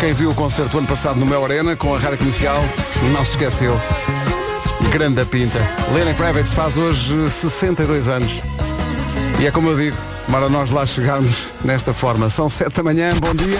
Quem viu o concerto ano passado no Mel Arena com a Rádio Comercial não se esqueceu. Grande pinta. Lenny Kravitz faz hoje 62 anos. E é como eu digo, para nós lá chegarmos nesta forma. São 7 da manhã, bom dia.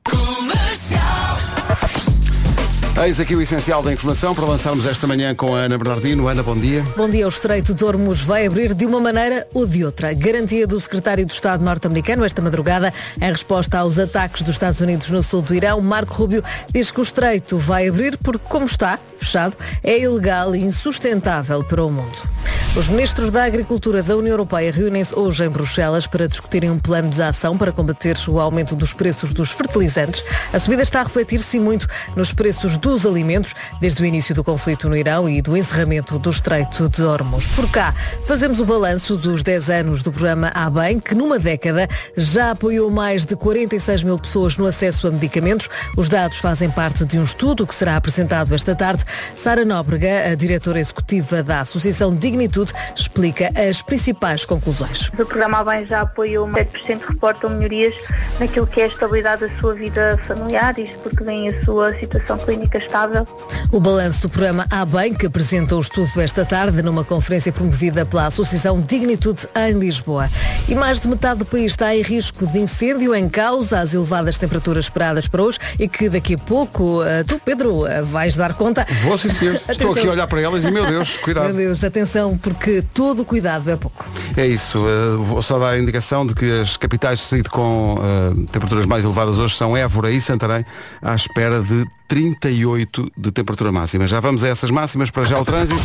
Eis aqui o essencial da informação para lançarmos esta manhã com a Ana Bernardino. Ana, bom dia. Bom dia. O Estreito de Hormuz vai abrir de uma maneira ou de outra. Garantia do secretário de Estado norte-americano esta madrugada, em resposta aos ataques dos Estados Unidos no sul do Irão. Marco Rubio diz que o Estreito vai abrir porque, como está fechado, é ilegal e insustentável para o mundo. Os ministros da Agricultura da União Europeia reúnem-se hoje em Bruxelas para discutirem um plano de ação para combater o aumento dos preços dos fertilizantes. A subida está a refletir-se muito nos preços dos alimentos, desde o início do conflito no Irão e do encerramento do Estreito de Hormuz. Por cá, fazemos o balanço dos 10 anos do programa A-Bem, que numa década já apoiou mais de 46 mil pessoas no acesso a medicamentos. Os dados fazem parte de um estudo que será apresentado esta tarde. Sara Nóbrega, a diretora executiva da Associação Dignitude, explica as principais conclusões. O programa A-Bem já apoiou 7% que reportam melhorias naquilo que é a estabilidade da sua vida familiar, isto porque vem a sua situação clínica estável. O balanço do programa A-Bem, que apresenta o estudo esta tarde numa conferência promovida pela Associação Dignitude em Lisboa. E mais de metade do país está em risco de incêndio, em causa as elevadas temperaturas esperadas para hoje e que daqui a pouco tu, Pedro, vais dar conta. Vou, sim, senhor. Estou aqui a olhar para elas e, meu Deus, cuidado. Meu Deus, atenção, porque todo cuidado é pouco. É isso. Vou só dar a indicação de que as capitais de distrito com temperaturas mais elevadas hoje são Évora e Santarém, à espera de 38 de temperatura máxima. Já vamos a essas máximas, para já o trânsito.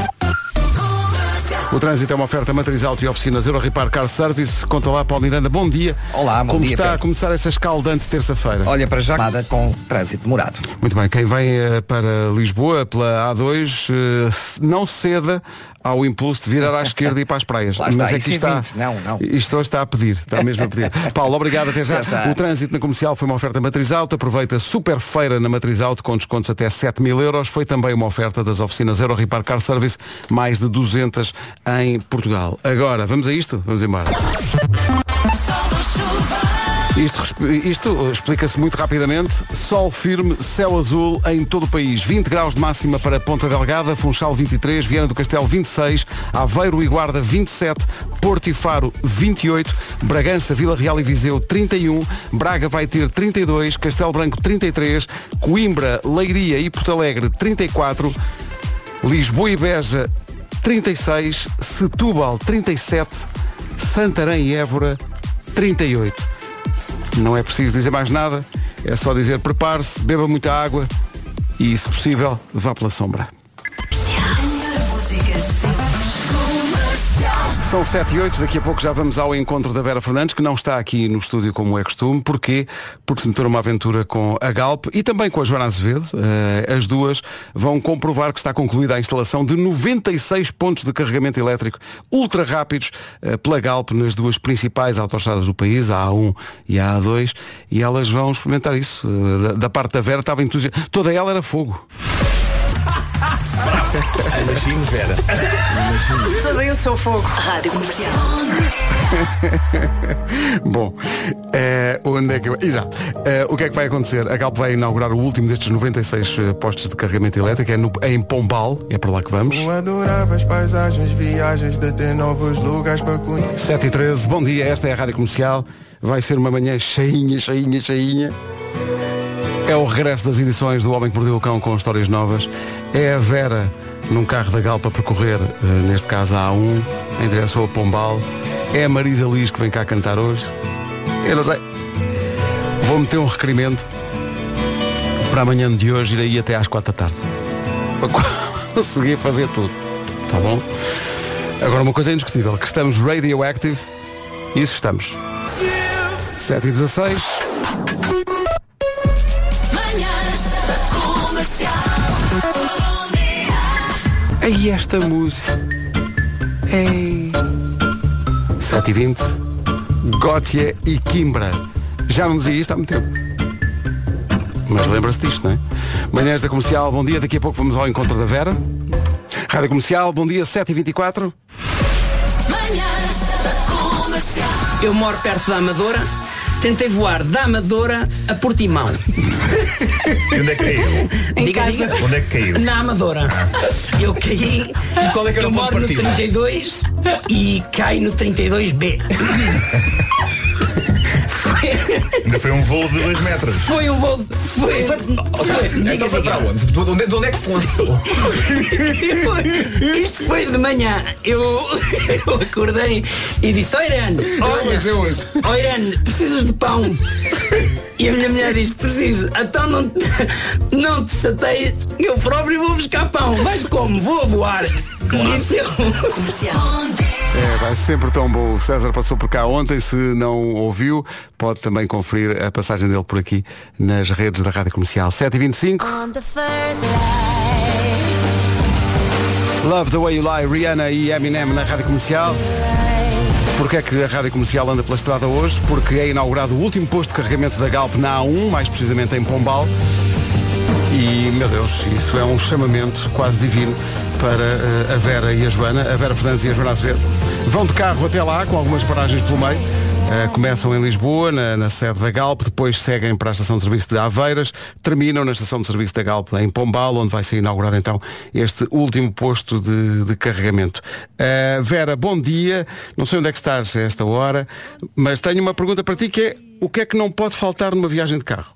O trânsito é uma oferta Matriz Auto e oficinas Euro Repar Car Service. Conta lá, Paulo Miranda, bom dia. Olá, bom Como dia. Como está Pedro. a começar essa escaldante terça-feira? Olha, para já nada com trânsito demorado. Muito bem, quem vem para Lisboa pela A2 não ceda ao impulso de virar à esquerda e ir para as praias. Lá está, mas é isso que é está, 20. Não. Isto hoje está a pedir, está mesmo a pedir. Paulo, obrigado, até já. O trânsito na comercial foi uma oferta Matriz Auto. Aproveita super feira na Matriz Auto com descontos até 7.000 euros. Foi também uma oferta das oficinas Euro Repar Car Service, mais de 200 em Portugal. Agora, vamos a isto? Vamos embora. Isto explica-se muito rapidamente. Sol firme, céu azul em todo o país. 20 graus de máxima para Ponta Delgada, Funchal 23, Viana do Castelo 26, Aveiro e Guarda 27, Porto e Faro 28, Bragança, Vila Real e Viseu 31, Braga vai ter 32, Castelo Branco 33, Coimbra, Leiria e Porto Alegre 34, Lisboa e Beja 36, Setúbal 37, Santarém e Évora 38. Não é preciso dizer mais nada, é só dizer prepare-se, beba muita água e, se possível, vá pela sombra. São 7 e 8, daqui a pouco já vamos ao encontro da Vera Fernandes, que não está aqui no estúdio como é costume. Porquê? Porque se meteu numa aventura com a Galp e também com a Joana Azevedo. As duas vão comprovar que está concluída a instalação de 96 pontos de carregamento elétrico ultra rápidos pela Galp nas duas principais autoestradas do país, a A1 e a A2, e elas vão experimentar isso. Da parte da Vera estava entusiasmada. Toda ela era fogo. Imagino, Vera. Só eu sou fogo. Rádio Comercial. Bom, onde é que exato. O que é que vai acontecer? A Galp vai inaugurar o último destes 96 postos de carregamento elétrico, em Pombal, é para lá que vamos. Adoráveis paisagens, viagens de ter novos lugares para conhecer. 7 e 13, bom dia, esta é a Rádio Comercial. Vai ser uma manhã cheinha. É o regresso das edições do Homem que Mordeu o Cão com histórias novas. É a Vera num carro da Galp a percorrer, neste caso a A1, em direção a Pombal. É a Marisa Liz que vem cá cantar hoje. Eu não sei. Vou meter um requerimento para amanhã de hoje, ir aí até às 4 da tarde. Para conseguir fazer tudo. Tá bom? Agora uma coisa é indiscutível, que estamos radioactive. Isso estamos. 7 e 16. Aí esta música. Ei. 7h20. Gótia e Quimbra. Já não dizia isto há muito tempo. Mas lembra-se disto, não é? Manhãs da Comercial, bom dia. Daqui a pouco vamos ao encontro da Vera. Rádio Comercial, bom dia, 7h24. Eu moro perto da Amadora tentei voar da Amadora a Portimão. E onde é que caiu? Em casa. Onde é que caiu? Na Amadora. Eu caí. E qual é que era eu o ponto moro no de partida? 32 e caio no 32B. Ainda foi um voo de 2 metros. Foi um voo. Então foi para onde? De onde é que se lançou? Isto foi de manhã. Eu acordei e disse: "Ó Irene, olha, Irene, precisas de pão?" E a minha mulher disse: "Preciso." "Então não te chateias, eu próprio vou buscar pão." "Vais como?" "Vou a voar." Disse eu. Vai sempre tão bom. O César passou por cá ontem. Se não ouviu, pode também conferir a passagem dele por aqui nas redes da Rádio Comercial. 7h25. Love the Way You Lie, Rihanna e Eminem na Rádio Comercial. Porquê é que a Rádio Comercial anda pela estrada hoje? Porque é inaugurado o último posto de carregamento da Galp na A1, mais precisamente em Pombal. E, meu Deus, isso é um chamamento quase divino para a Vera e a Joana, a Vera Fernandes e a Joana Azevedo. Vão de carro até lá, com algumas paragens pelo meio. Começam em Lisboa, na sede da Galp, depois seguem para a estação de serviço de Aveiras, terminam na estação de serviço da Galp em Pombal, onde vai ser inaugurado então este último posto de carregamento. Vera, bom dia. Não sei onde é que estás a esta hora, mas tenho uma pergunta para ti, que é: o que é que não pode faltar numa viagem de carro?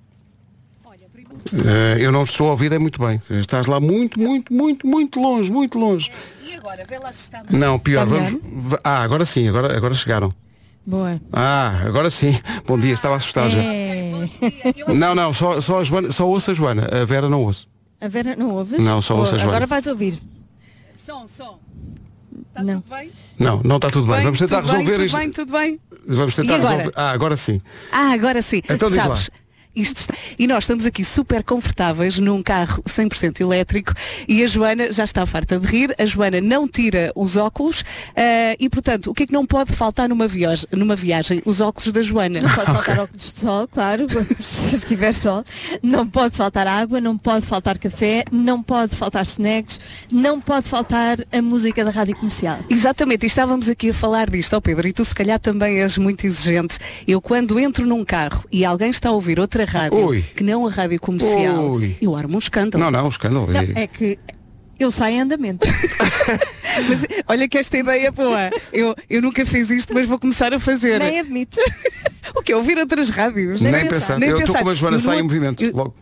Eu não estou a ouvir muito bem. Estás lá muito longe, muito longe. E agora? Vê lá se está... Não, pior, está vamos. Agora sim, agora chegaram. Boa. Agora sim. Bom dia, estava assustado já. Não, só a Joana, só ouço a Joana. A Vera não ouço. A Vera não ouves? Não, só ouço a Joana. Agora vais ouvir. Som. Está não. tudo bem? Não está tudo bem. Vamos tentar resolver isto. Tudo bem. Vamos tentar resolver. Agora sim. Agora sim. Então diz lá. Isto está... E nós estamos aqui super confortáveis num carro 100% elétrico e a Joana já está farta de rir. A Joana não tira os óculos e, portanto, o que é que não pode faltar numa viagem? Os óculos da Joana. Não pode faltar óculos de sol, claro, se estiver sol. Não pode faltar água, não pode faltar café, não pode faltar snacks, não pode faltar a música da Rádio Comercial. Exatamente, e estávamos aqui a falar disto, Pedro, e tu se calhar também és muito exigente. Eu quando entro num carro e alguém está a ouvir outra rádio, que não a Rádio Comercial, eu armo um escândalo. Não, um escândalo. Não, é que eu saio em andamento. Mas olha que esta ideia é boa. Eu nunca fiz isto, mas vou começar a fazer. Nem admito. O que? Ouvir outras rádios? Nem pensar. Eu estou como a Joana, sai em movimento. Logo.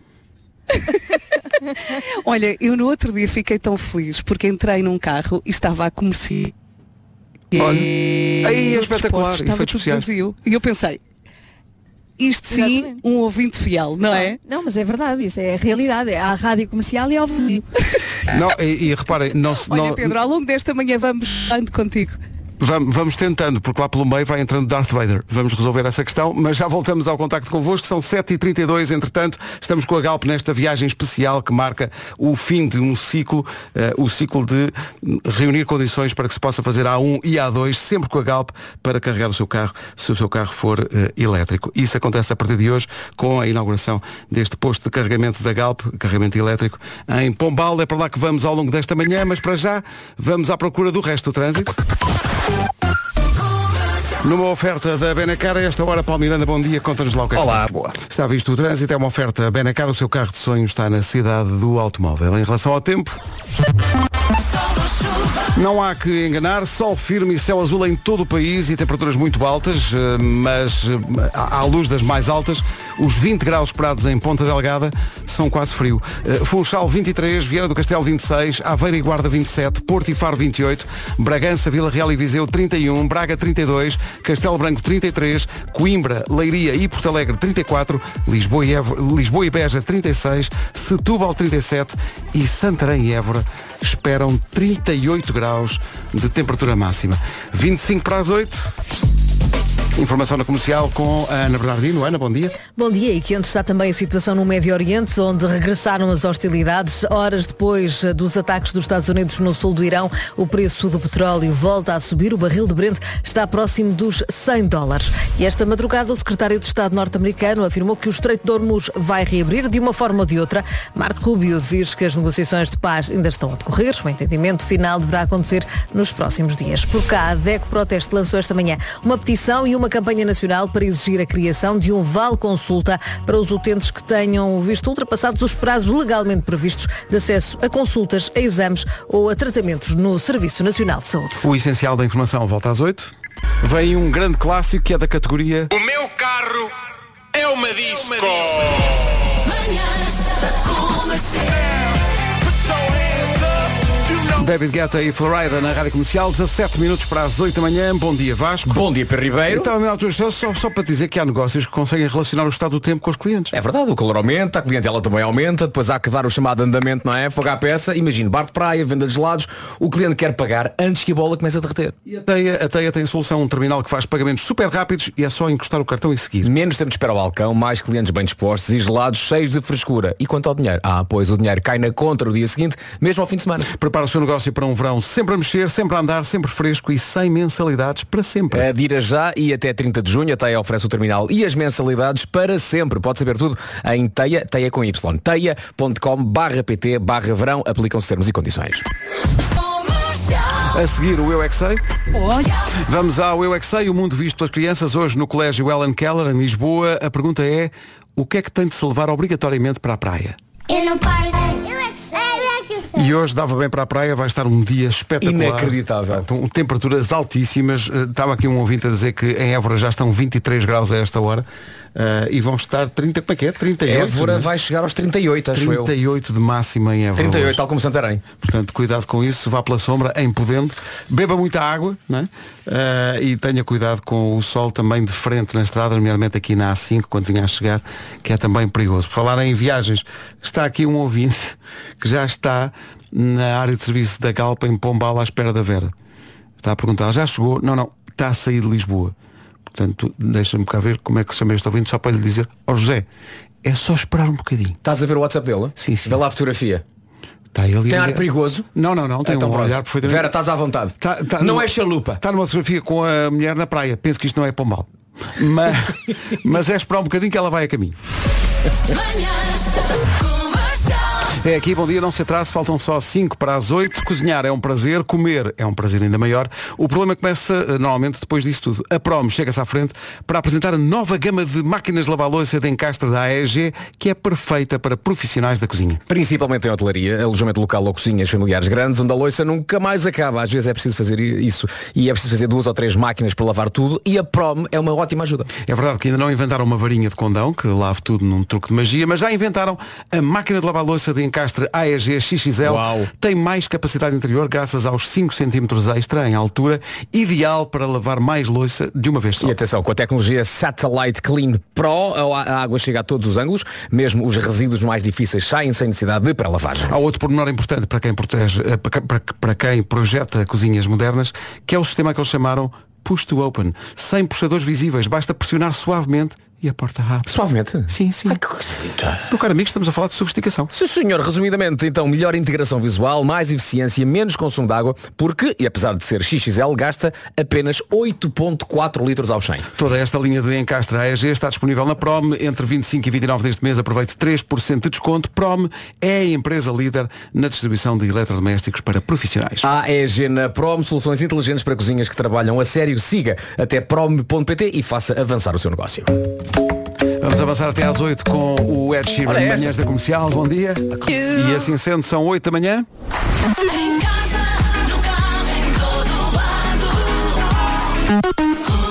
Olha, eu no outro dia fiquei tão feliz porque entrei num carro e estava a comerciar. Olha, aí é espetacular. Estava tudo vazio. E eu pensei, isto sim, exatamente, um ouvinte fiel, não é? Não, mas é verdade, isso é a realidade, é à Rádio Comercial e ao vizinho. Não, e reparem, Olha, Pedro, ao longo desta manhã vamos falando contigo. Vamos tentando, porque lá pelo meio vai entrando Darth Vader. Vamos resolver essa questão, mas já voltamos ao contacto convosco. São 7h32, entretanto, estamos com a Galp nesta viagem especial que marca o fim de um ciclo, o ciclo de reunir condições para que se possa fazer A1 e A2, sempre com a Galp, para carregar o seu carro, se o seu carro for elétrico. Isso acontece a partir de hoje, com a inauguração deste posto de carregamento da Galp, carregamento elétrico, em Pombal. É para lá que vamos ao longo desta manhã, mas para já vamos à procura do resto do trânsito. Numa oferta da Benacar, a esta hora, Paulo Miranda, bom dia, conta-nos lá o que é que Olá, se boa. Está visto o trânsito, é uma oferta Benacar, o seu carro de sonho está na cidade do automóvel. Em relação ao tempo, não há que enganar, sol firme e céu azul em todo o país e temperaturas muito altas, mas à luz das mais altas, os 20 graus esperados em Ponta Delgada são quase frio. Funchal 23, Viana do Castelo 26, Aveiro e Guarda 27, Porto e Faro 28, Bragança, Vila Real e Viseu 31, Braga 32, Castelo Branco 33, Coimbra, Leiria e Porto Alegre 34, Lisboa e Beja 36, Setúbal 37 e Santarém e Évora esperam 38 graus de temperatura máxima. 25 para as 8. Informação na Comercial com a Ana Bernardino. Ana, bom dia. Bom dia, e quente está também a situação no Médio Oriente, onde regressaram as hostilidades. Horas depois dos ataques dos Estados Unidos no sul do Irão, o preço do petróleo volta a subir. O barril de Brent está próximo dos $100. E esta madrugada o secretário de Estado norte-americano afirmou que o Estreito de Hormuz vai reabrir de uma forma ou de outra. Marco Rubio diz que as negociações de paz ainda estão a decorrer. O entendimento final deverá acontecer nos próximos dias. Por cá, a DECO Proteste lançou esta manhã uma petição e uma uma campanha nacional para exigir a criação de um vale consulta para os utentes que tenham visto ultrapassados os prazos legalmente previstos de acesso a consultas, a exames ou a tratamentos no Serviço Nacional de Saúde. O essencial da informação volta às 8. Vem um grande clássico que é da categoria O meu carro é uma disco. David Guetta e Florida na Rádio Comercial, 17 minutos para as 8 da manhã. Bom dia, Vasco. Bom dia, Pedro Ribeiro. Então, só para dizer que há negócios que conseguem relacionar o estado do tempo com os clientes. É verdade, o calor aumenta, a clientela também aumenta, depois há que dar o chamado andamento, não é? Fogo à peça, imagino, bar de praia, venda de gelados, o cliente quer pagar antes que a bola comece a derreter. E a Teia tem solução, um terminal que faz pagamentos super rápidos e é só encostar o cartão e seguir. Menos tempo de espera ao balcão, mais clientes bem dispostos e gelados cheios de frescura. E quanto ao dinheiro? Pois o dinheiro cai na conta no dia seguinte, mesmo ao fim de semana. Prepara o seu negócio para um verão sempre a mexer, sempre a andar, sempre fresco e sem mensalidades para sempre. Adira já e até 30 de junho a Teia oferece o terminal e as mensalidades para sempre. Pode saber tudo em Teia com Y. teia.com/pt/verão. Aplicam-se termos e condições. A seguir o Eu É Que Sei. Vamos ao Eu É Que Sei, o mundo visto pelas crianças. Hoje no Colégio Ellen Keller, em Lisboa. A pergunta é: o que é que tem de se levar obrigatoriamente para a praia? Eu não paro. Eu é que sei. E hoje dava bem para a praia, vai estar um dia espetacular. Inacreditável. Então, temperaturas altíssimas. Estava aqui um ouvinte a dizer que em Évora já estão 23 graus a esta hora. E vão estar 30, para quê? 38. Évora, né? vai chegar aos 38, acho 38 de máxima em Évora. 38, hoje. tal como Santarém. Portanto, cuidado com isso, vá pela sombra, em podendo. Beba muita água, né? E tenha cuidado com o sol também de frente na estrada, nomeadamente aqui na A5, quando vinha a chegar, que é também perigoso. Por falar em viagens, está aqui um ouvinte que já está na área de serviço da Galpa em Pombal à espera da Vera. Está a perguntar, já chegou? Não, está a sair de Lisboa. Portanto, deixa-me cá ver como é que se chama este ouvinte, só para lhe dizer, José, é só esperar um bocadinho. Estás a ver o WhatsApp dele? Sim. Vê lá a fotografia. Tem ar perigoso? Não, tem então, um olhar perfeitamente. Vera, estás à vontade. Não é chalupa. Está numa fotografia com a mulher na praia. Penso que isto não é Pombal. Mas é esperar um bocadinho que ela vai a caminho. É aqui, bom dia, não se atrase, faltam só 5 para as 8. Cozinhar é um prazer, comer é um prazer ainda maior. O problema começa normalmente depois disso tudo. A Prom chega-se à frente para apresentar a nova gama de máquinas de lavar louça de encastre da AEG, que é perfeita para profissionais da cozinha. Principalmente em hotelaria, alojamento local ou cozinhas familiares grandes, onde a louça nunca mais acaba. Às vezes é preciso fazer isso e é preciso fazer 2 ou 3 máquinas para lavar tudo, e a Prom é uma ótima ajuda. É verdade que ainda não inventaram uma varinha de condão que lave tudo num truque de magia, mas já inventaram a máquina de lavar louça de encastre AEG XXL. Uau. Tem mais capacidade interior graças aos 5 cm extra em altura, ideal para lavar mais louça de uma vez só. E atenção, com a tecnologia Satellite Clean Pro, a água chega a todos os ângulos, mesmo os resíduos mais difíceis saem sem necessidade de pré-lavagem. Há outro pormenor importante para quem para quem projeta cozinhas modernas, que é o sistema que eles chamaram Push to Open. Sem puxadores visíveis, basta pressionar suavemente e a porta abre. Suavemente? Sim. Meu caro amigo, estamos a falar de sofisticação. Sim, senhor. Resumidamente, então, melhor integração visual, mais eficiência, menos consumo de água, porque, e apesar de ser XXL, gasta apenas 8,4 litros ao 100. Toda esta linha de encastre AEG está disponível na Prom. Entre 25 e 29 deste mês, aproveite 3% de desconto. Prom é a empresa líder na distribuição de eletrodomésticos para profissionais. AEG na Prom, soluções inteligentes para cozinhas que trabalham a sério. Siga até prom.pt e faça avançar o seu negócio. Vamos avançar até às 8 com o Ed Sheeran, manhãs da Comercial. Bom dia. E assim sendo, são 8 da manhã. Em casa, no carro, em todo lado.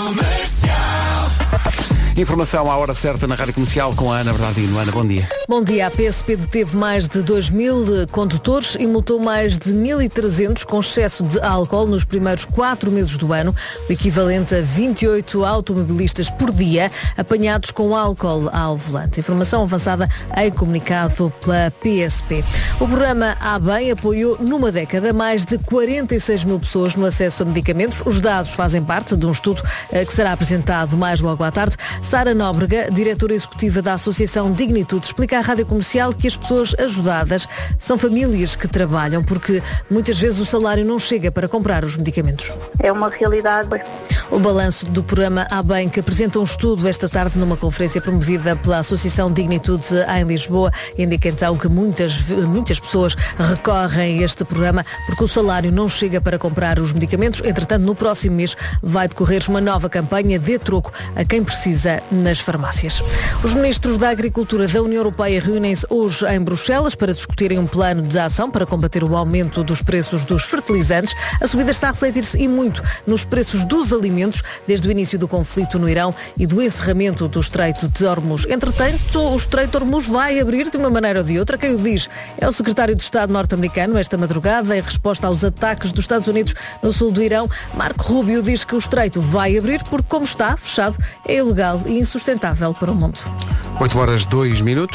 Informação à hora certa na Rádio Comercial com a Ana Bernardino. Ana, bom dia. Bom dia. A PSP deteve mais de 2.000 condutores e multou mais de 1.300 com excesso de álcool nos primeiros 4 meses do ano, o equivalente a 28 automobilistas por dia apanhados com álcool ao volante. Informação avançada em comunicado pela PSP. O programa A Bem apoiou numa década mais de 46 mil pessoas no acesso a medicamentos. Os dados fazem parte de um estudo que será apresentado mais logo à tarde. Sara Nóbrega, diretora executiva da Associação Dignitude, explica à Rádio Comercial que as pessoas ajudadas são famílias que trabalham, porque muitas vezes o salário não chega para comprar os medicamentos. É uma realidade. O balanço do programa A Bem, que apresenta um estudo esta tarde numa conferência promovida pela Associação Dignitude em Lisboa, indica então que muitas pessoas recorrem a este programa porque o salário não chega para comprar os medicamentos. Entretanto, no próximo mês vai decorrer uma nova campanha de troco a quem precisa nas farmácias. Os ministros da Agricultura da União Europeia reúnem-se hoje em Bruxelas para discutirem um plano de ação para combater o aumento dos preços dos fertilizantes. A subida está a refletir-se e muito nos preços dos alimentos desde o início do conflito no Irão e do encerramento do Estreito de Hormuz. Entretanto, o Estreito de Hormuz vai abrir de uma maneira ou de outra. Quem o diz é o secretário de Estado norte-americano esta madrugada, em resposta aos ataques dos Estados Unidos no sul do Irão. Marco Rubio diz que o Estreito vai abrir porque, como está fechado, é ilegal e insustentável para o mundo. 8h02.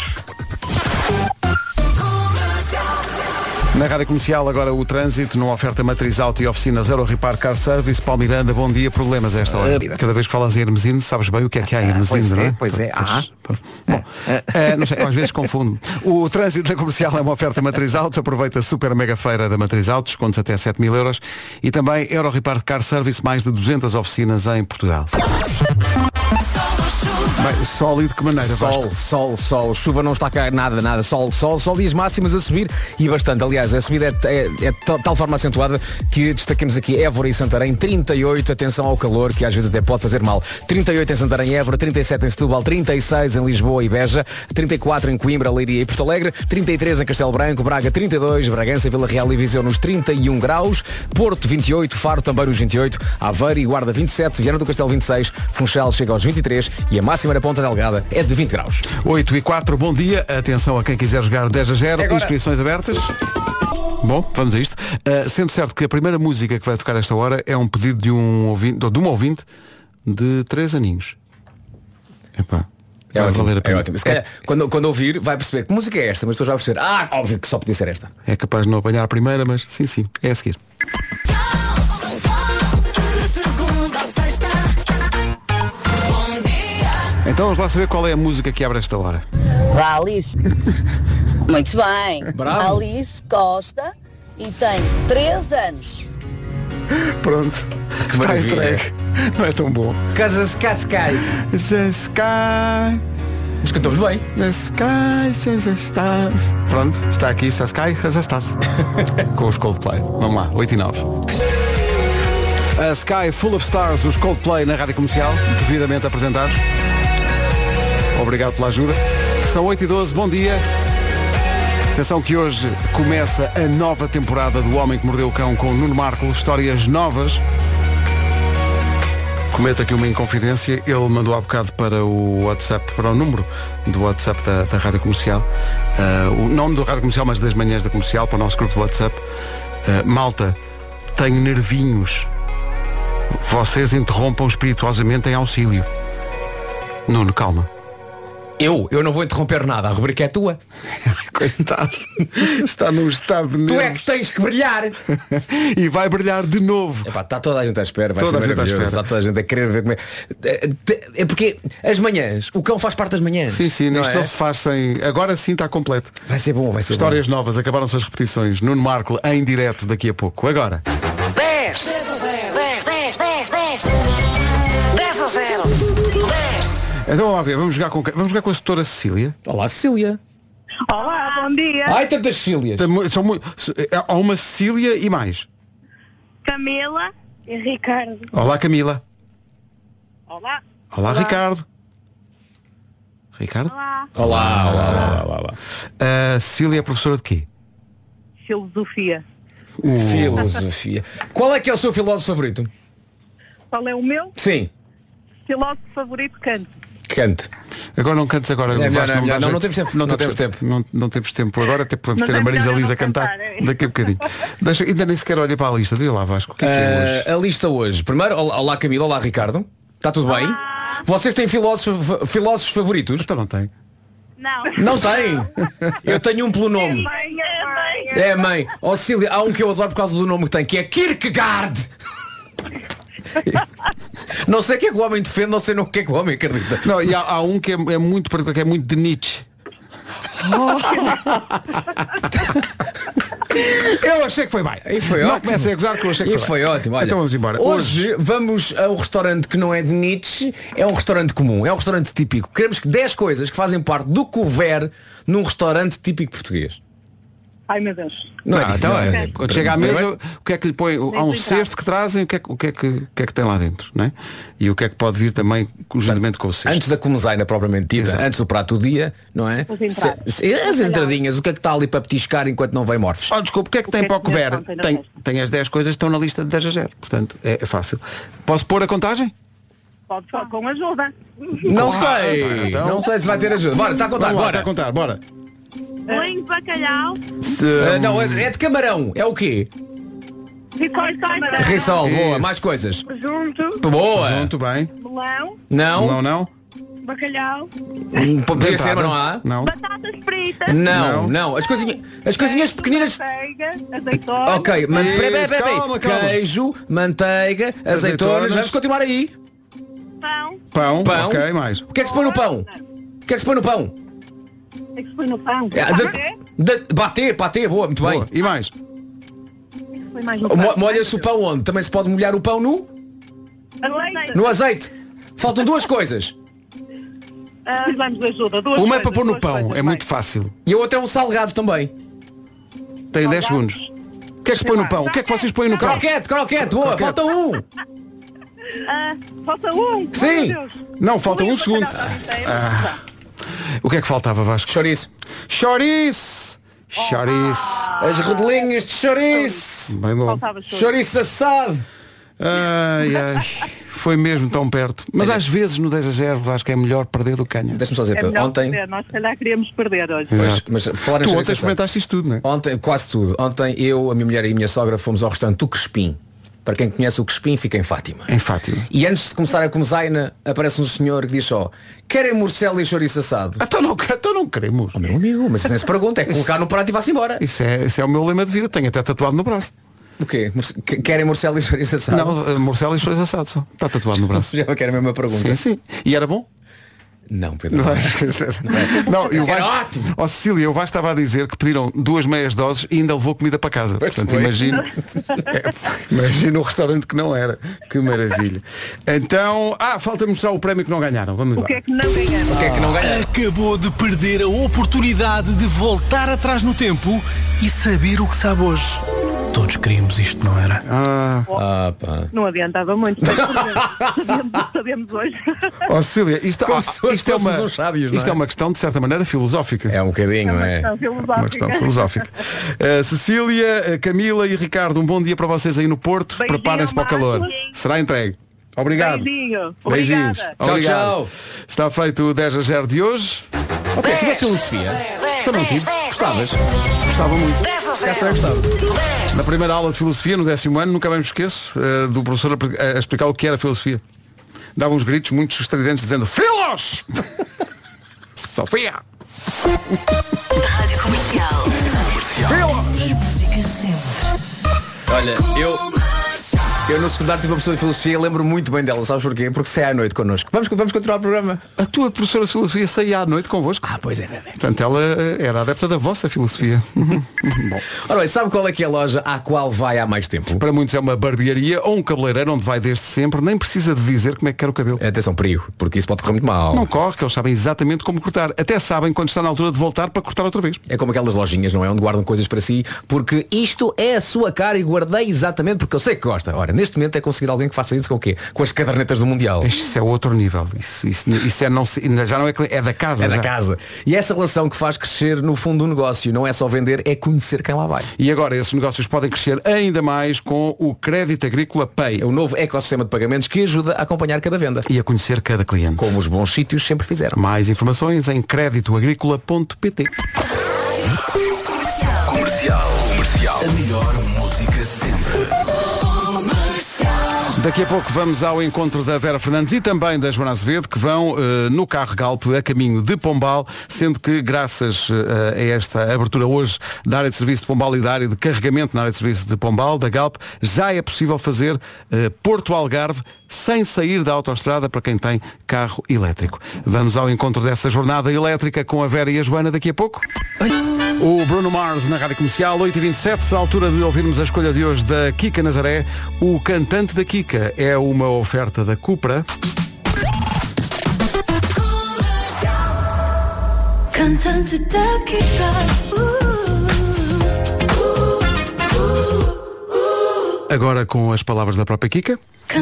Na Rádio Comercial, agora o trânsito, numa oferta Matriz Auto e oficinas Euro Repar Car Service. Paulo Miranda, bom dia. Problemas a esta hora? Cada vez que falas em Hermesinde, sabes bem o que é que há em Hermesinde, não é? Pois é. Bom, não sei, às vezes confundo. O trânsito da Comercial é uma oferta Matriz Auto. Aproveita a super mega feira da Matriz Auto, descontos até 7.000 euros. E também Euro Repar Car Service, mais de 200 oficinas em Portugal. Bem, sol e de que maneira? Sol. Chuva não está cá, nada. Sol e as máximas a subir e bastante. Aliás, a subida é de tal forma acentuada que destaquemos aqui Évora e Santarém, 38, atenção ao calor, que às vezes até pode fazer mal. 38 em Santarém e Évora, 37 em Setúbal, 36 em Lisboa e Beja, 34 em Coimbra, Leiria e Porto Alegre, 33 em Castelo Branco, Braga 32, Bragança, Vila Real e Viseu nos 31 graus, Porto 28, Faro também nos 28, Aveiro e Guarda 27, Viana do Castelo 26, Funchal chega aos 23 e a máxima na Ponta Delgada é de 20 graus. 8h04, bom dia. Atenção a quem quiser jogar 10-0, inscrições abertas. Bom, vamos a isto. Sendo certo que a primeira música que vai tocar esta hora é um pedido de uma ouvinte de 3 aninhos. Epá, vai valer a pena. É ótimo. Se calhar, quando ouvir, vai perceber que música é esta, mas tu já vai perceber, óbvio que só podia ser esta. É capaz de não apanhar a primeira, mas sim, é a seguir. Então vamos lá saber qual é a música que abre esta hora. Da Alice. Muito bem. Bravo. Alice Costa e tem 3 anos. Pronto. Que está maravilha. entregue. Não é tão bom. Casa Sky. The Sky. Mas cantamos bem. The Sky, the Stars. Pronto, está aqui The Sky, the Stars. Com os Coldplay. Vamos lá, 8h09. A Sky Full of Stars, os Coldplay na Rádio Comercial, devidamente apresentados. Obrigado pela ajuda. São 8h12, bom dia. Atenção que hoje começa a nova temporada do Homem que Mordeu o Cão com o Nuno Marco, histórias novas. Cometo aqui uma inconfidência, ele mandou há bocado para o WhatsApp, para o número do WhatsApp da Rádio Comercial, o nome do Rádio Comercial, mas das manhãs da Comercial, para o nosso grupo do WhatsApp. Malta, tenho nervinhos. Vocês interrompam espirituosamente em auxílio. Nuno, calma. Eu não vou interromper nada, a rubrica é tua. Coitado, está num estado de nervos. Tu é que tens que brilhar. E vai brilhar de novo. Epá, está toda a gente à espera, vai Toda ser a gente à maravilhoso. espera. Está toda a gente a querer ver como é porque as manhãs, o cão faz parte das manhãs. Sim, não isto é? não se faz sem... Agora sim está completo. Vai ser bom. Histórias novas, acabaram-se as repetições. Nuno Marco em direto daqui a pouco. Agora 10 a 0. 10. então vamos lá ver, vamos jogar com a setora Cecília. Olá, Cecília. Olá, bom dia. Ai, tantas Cecílias. Há uma Cecília e mais. Camila e Ricardo. Olá, Camila. Olá. Ricardo. Ricardo? Olá. A Cecília é professora de quê? Filosofia. Filosofia. Qual é que é o seu filósofo favorito? Qual é o meu Sim. filósofo favorito? Kant. Cante. Agora não cantes agora. É melhor, Vasco, não temos tempo. Não temos tempo. Não temos tempo. Agora até podemos Mas ter a é Marisa melhor eu Liza não a cantar cantar, é? daqui a bocadinho. Ainda nem sequer olha para a lista. Diga lá, Vasco, o que é hoje? A lista hoje. Primeiro, olá Camila, olá Ricardo. Está tudo bem? Vocês têm filósofos favoritos? Então não tem. Não tem? Eu tenho um pelo nome. É mãe. Cecília, há um que eu adoro por causa do nome que tem, que é Kierkegaard. Não sei o que é que o homem defende, não sei no que é que o homem acredita. Não, e há um que é muito particular, que é muito de Nietzsche. Eu achei que foi bem. E foi não ótimo. comecei a gozar que eu achei que foi ótimo. Olha, então vamos embora. Hoje vamos a um restaurante que não é de Nietzsche, é um restaurante comum, é um restaurante típico. Queremos que 10 coisas que fazem parte do que houver num restaurante típico português. Ai meu Deus. Não é então difícil. quando chega à mesa, o que é que lhe põe? Há um cesto que trazem, o que é que tem lá dentro, não é? E o que é que pode vir também conjuntamente com o cesto. Antes da comezaina propriamente dita, antes do prato do dia, não é? As entradinhas, o que é que está ali para petiscar enquanto não vem morfos? Desculpa, o que é que tem para o cover? Tem as 10 coisas que estão na lista de 10 a 0. Portanto, é fácil. Posso pôr a contagem? Pode só com ajuda. Não sei. Então... Não sei se vai ter ajuda. Bora, está a contar, bora. Está a contar, bora. Bolinho de bacalhau. Não, é de camarão. É o quê? Rissol, boa. Mais coisas. Presunto. Boa. Presunto, bem. Melão. Não. Bacalhau. Podia ser, mas não há. Não. Batatas fritas. Não. As coisinhas pequeninas. Manteiga, azeitonas. Ok, calma. Queijo, manteiga, azeitonas. Vamos continuar aí. Pão. Ok, mais. O que é que se põe no pão? O que é que se põe no pão? O que é que se põe no pão? Bater, boa, muito bem. E mais? Foi mais no pão. Molha-se o pão onde? Também se pode molhar o pão no azeite. Faltam duas coisas. Precisamos de ajuda. Uma é para pôr no pão, é muito fácil. E a outra é um salgado também. Tem 10 segundos. O que é que se põe no pão? O que é que vocês põem no pão? Croquete, boa, falta um. Falta um. Sim. Não, falta um segundo. O que é que faltava, Vasco? Chouriço. As rodelinhas de chouriço. Bem bom. Chouriço assado. Ai. Foi mesmo tão perto. Mas às vezes no 10 a 0 acho que é melhor perder do que ganhar. Deixa-me só dizer, Pedro, ontem... Nós se calhar queríamos perder hoje. Mas falar em tu ontem experimentaste isto tudo, não é? Ontem, quase tudo. Ontem eu, a minha mulher e a minha sogra fomos ao restaurante do Crespim. Para quem conhece o Crespim, fica em Fátima. E antes de começar a comezaina, aparece um senhor que diz só: querem morcela e chouriço assado? Então não queremos. Meu amigo, mas isso nem se pergunta, é colocar no prato e vá-se embora. Isso é o meu lema de vida, tenho até tatuado no braço. O quê? Querem morcela e chouriço assado? Não, morcela e chouriço assado só. Está tatuado no braço. Já quero a mesma pergunta. Sim. E era bom? Não, Pedro. Não, eu era ótimo. Cecília, o Vasco estava a dizer que pediram 2 meias doses e ainda levou comida para casa. Portanto, imagino o restaurante que não era. Que maravilha. Então, falta mostrar o prémio que não ganharam. Vamos lá. O que é que não ganharam? Acabou de perder a oportunidade de voltar atrás no tempo e saber o que sabe hoje. Todos queríamos isto, não era? Pá. Não adiantava muito. Sabemos hoje. Cecília, isto é uma questão de certa maneira filosófica. É um bocadinho, uma questão filosófica. Cecília, Camila e Ricardo, um bom dia para vocês aí no Porto. Preparem-se para o calor. Será entregue. Obrigado. Beijinhos. Tchau. Está feito o 10 a 0 de hoje. Ok, tiveste filosofia? Também tive. Gostavas? Gostava muito. 10 a 0. Na primeira aula de filosofia, no 10º ano, nunca bem me esqueço do professor a explicar o que era filosofia. Dava uns gritos muito estridentes dizendo Filos! Sofia! Rádio Comercial. Filos! Música sempre. Olha, eu no secundário tive uma professora de filosofia, lembro muito bem dela, sabes porquê? Porque sai à noite connosco. Vamos continuar o programa. A tua professora de filosofia saía à noite convosco? Pois é. Portanto, ela era adepta da vossa filosofia. Bom. Ora bem, sabe qual é que é a loja à qual vai há mais tempo? Para muitos é uma barbearia ou um cabeleireiro onde vai desde sempre, nem precisa de dizer como é que quer o cabelo. Atenção, perigo, porque isso pode correr muito mal. Não corre, que eles sabem exatamente como cortar. Até sabem quando está na altura de voltar para cortar outra vez. É como aquelas lojinhas, não é? Onde guardam coisas para si, porque isto é a sua cara e guardei exatamente porque eu sei que gosta. Ora, neste momento é conseguir alguém que faça isso com o quê? Com as cadernetas do Mundial. Isso é outro nível. Isso é não, já não é da casa. É da casa. E essa relação que faz crescer no fundo do negócio, não é só vender, é conhecer quem lá vai. E agora esses negócios podem crescer ainda mais com o Crédito Agrícola Pay. É o novo ecossistema de pagamentos que ajuda a acompanhar cada venda. E a conhecer cada cliente. Como os bons sítios sempre fizeram. Mais informações em creditoagricola.pt. Comercial. A melhor música sempre. Daqui a pouco vamos ao encontro da Vera Fernandes e também da Joana Azevedo, que vão no carro Galp a caminho de Pombal, sendo que graças a esta abertura hoje da área de serviço de Pombal e da área de carregamento na área de serviço de Pombal, da Galp, já é possível fazer Porto Algarve sem sair da autoestrada para quem tem carro elétrico. Vamos ao encontro dessa jornada elétrica com a Vera e a Joana daqui a pouco. O Bruno Mars na Rádio Comercial, 8h27, a altura de ouvirmos a escolha de hoje da Kika Nazaré. O cantante da Kika é uma oferta da Cupra. Cantante da Kika. Agora com as palavras da própria Kika.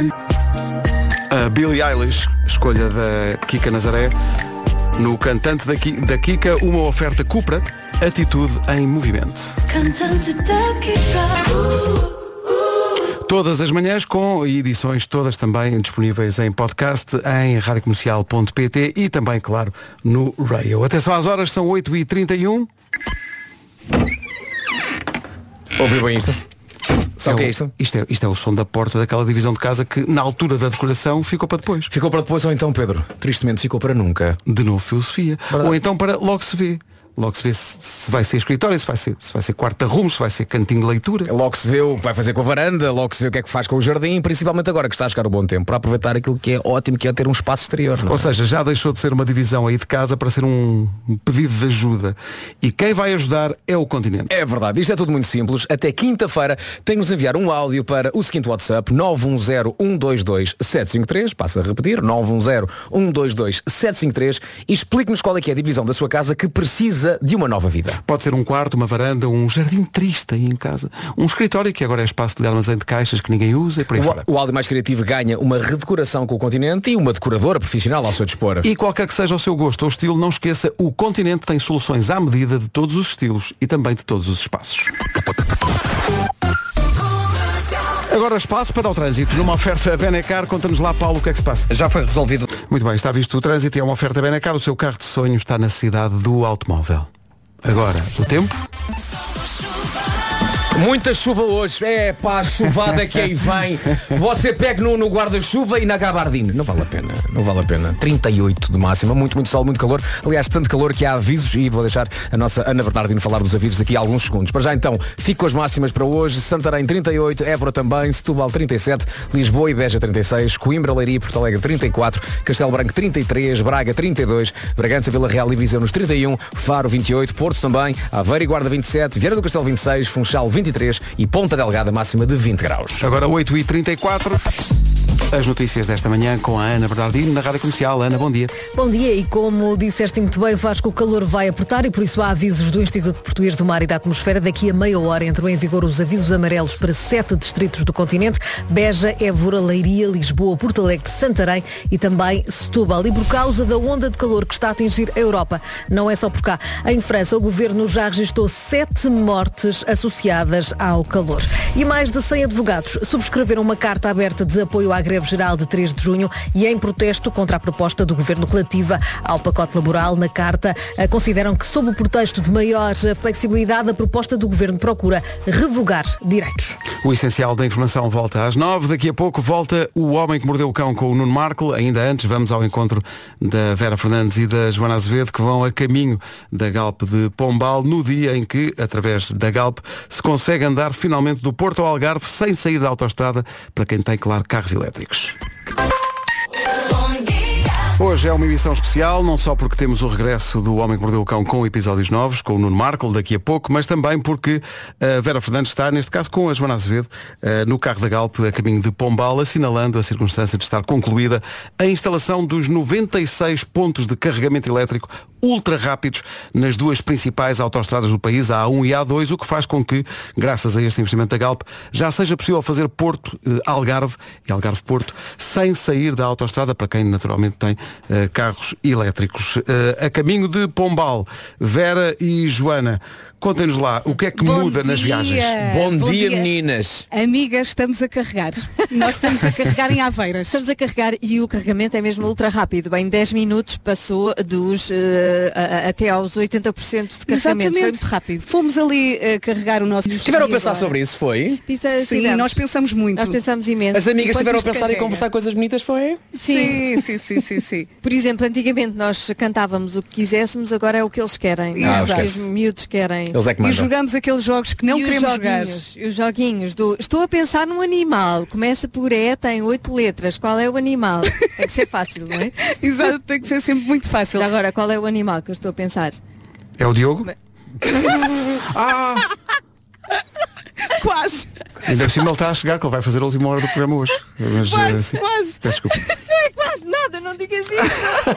A Billie Eilish, escolha da Kika Nazaré. No cantante da Kika, uma oferta Cupra. Atitude em movimento. Cantante da Kika. Todas as manhãs com edições todas também disponíveis em podcast em radiocomercial.pt e também, claro, no Radio. Atenção às horas, são 8h31. Ouviu bem isto? Sabe o que é isto? Isto é o som da porta daquela divisão de casa que na altura da decoração ficou para depois. Ficou para depois ou então, Pedro, tristemente ficou para nunca. De novo filosofia. Verdade. Ou então para logo se vê. Logo se vê se vai ser escritório, se vai ser quarto de arrumos, se vai ser cantinho de leitura. Logo se vê o que vai fazer com a varanda, logo se vê o que é que faz com o jardim, principalmente agora que está a chegar o bom tempo, para aproveitar aquilo que é ótimo, que é ter um espaço exterior. Não é? Ou seja, já deixou de ser uma divisão aí de casa para ser um pedido de ajuda. E quem vai ajudar é o Continente. É verdade, isto é tudo muito simples. Até quinta-feira tem de nos enviar um áudio para o seguinte WhatsApp, 910-122-753, passa a repetir, 910-122-753 e explique-nos qual é que é a divisão da sua casa que precisa de uma nova vida. Pode ser um quarto, uma varanda, um jardim triste aí em casa, um escritório que agora é espaço de armazém de caixas que ninguém usa e por aí fora. O áudio mais criativo ganha uma redecoração com o Continente e uma decoradora profissional ao seu dispor. E qualquer que seja o seu gosto ou estilo, não esqueça, o Continente tem soluções à medida de todos os estilos e também de todos os espaços. Agora espaço para o trânsito. Numa oferta Benacar, conta-nos lá, Paulo, o que é que se passa? Já foi resolvido. Muito bem, está visto o trânsito e é uma oferta Benacar. O seu carro de sonho está na cidade do automóvel. Agora, o tempo. Muita chuva hoje. É pá, a chuvada que aí vem. Você pega no guarda-chuva e na gabardine. Não vale a pena, não vale a pena. 38 de máxima, muito sol, muito calor. Aliás, tanto calor que há avisos e vou deixar a nossa Ana Bernardino falar dos avisos daqui a alguns segundos. Para já então, fico com as máximas para hoje. Santarém 38, Évora também, Setúbal 37, Lisboa e Beja 36, Coimbra, Leiria e Porto Alegre 34, Castelo Branco 33, Braga 32, Bragança, Vila Real e Viseu nos 31, Faro 28, Porto também, Aveiro e Guarda 27, Viana do Castelo 26, Funchal 23 e Ponta Delgada máxima de 20 graus. Agora 8h34. As notícias desta manhã com a Ana Bernardino na Rádio Comercial. Ana, bom dia. Bom dia e como disseste muito bem, Vasco, o calor vai apertar e por isso há avisos do Instituto Português do Mar e da Atmosfera. Daqui a meia hora entram em vigor os avisos amarelos para 7 distritos do continente: Beja, Évora, Leiria, Lisboa, Porto Alegre, Santarém e também Setúbal. E por causa da onda de calor que está a atingir a Europa, não é só por cá. Em França, o governo já registrou 7 mortes associadas ao calor. E mais de 100 advogados subscreveram uma carta aberta de apoio à greve geral de 3 de junho e em protesto contra a proposta do governo relativa ao pacote laboral. Na carta, consideram que, sob o pretexto de maior flexibilidade, a proposta do governo procura revogar direitos. O essencial da informação volta às 9. Daqui a pouco volta O Homem que Mordeu o Cão com o Nuno Marco. Ainda antes, vamos ao encontro da Vera Fernandes e da Joana Azevedo, que vão a caminho da Galp de Pombal, no dia em que, através da Galp, se consegue andar finalmente do Porto ao Algarve sem sair da autoestrada, para quem tem, claro, carros elétricos. Hoje é uma emissão especial, não só porque temos o regresso do Homem que Mordeu o Cão com episódios novos, com o Nuno Marco daqui a pouco, mas também porque a Vera Fernandes está, neste caso com a Joana Azevedo, no carro da Galp, a caminho de Pombal, assinalando a circunstância de estar concluída a instalação dos 96 pontos de carregamento elétrico ultra rápidos nas duas principais autoestradas do país, a A1 e a A2, o que faz com que, graças a este investimento da Galp, já seja possível fazer Porto-Algarve e Algarve-Porto sem sair da autoestrada, para quem naturalmente tem carros elétricos. A caminho de Pombal, Vera e Joana, contem-nos lá o que é que muda nas viagens. Bom dia, meninas. Amigas, estamos a carregar. Nós estamos a carregar em Aveiras. Estamos a carregar e o carregamento é mesmo ultra rápido. Em 10 minutos passou até aos 80% de carregamento. Exatamente. Foi muito rápido. Fomos ali carregar o nosso... Tiveram a pensar sobre isso, foi? Sim, nós pensamos muito. Nós pensamos imenso. As amigas tiveram a pensar e conversar coisas bonitas, foi? Sim. Por exemplo, antigamente nós cantávamos o que quiséssemos, agora é o que eles querem. Os miúdos querem. Eles é que mandam. E jogamos aqueles jogos que não queremos jogar. Os joguinhos do estou a pensar num animal, começa por E, tem 8 letras, qual é o animal? Tem que ser fácil, não é? Exato, tem que ser sempre muito fácil. Já agora, qual é o animal que eu estou a pensar? É o Diogo? Quase. Ainda por cima ele está a chegar, que ele vai fazer a última hora do programa hoje. Mas, quase. Peço desculpa. É quase nada, não digas isso.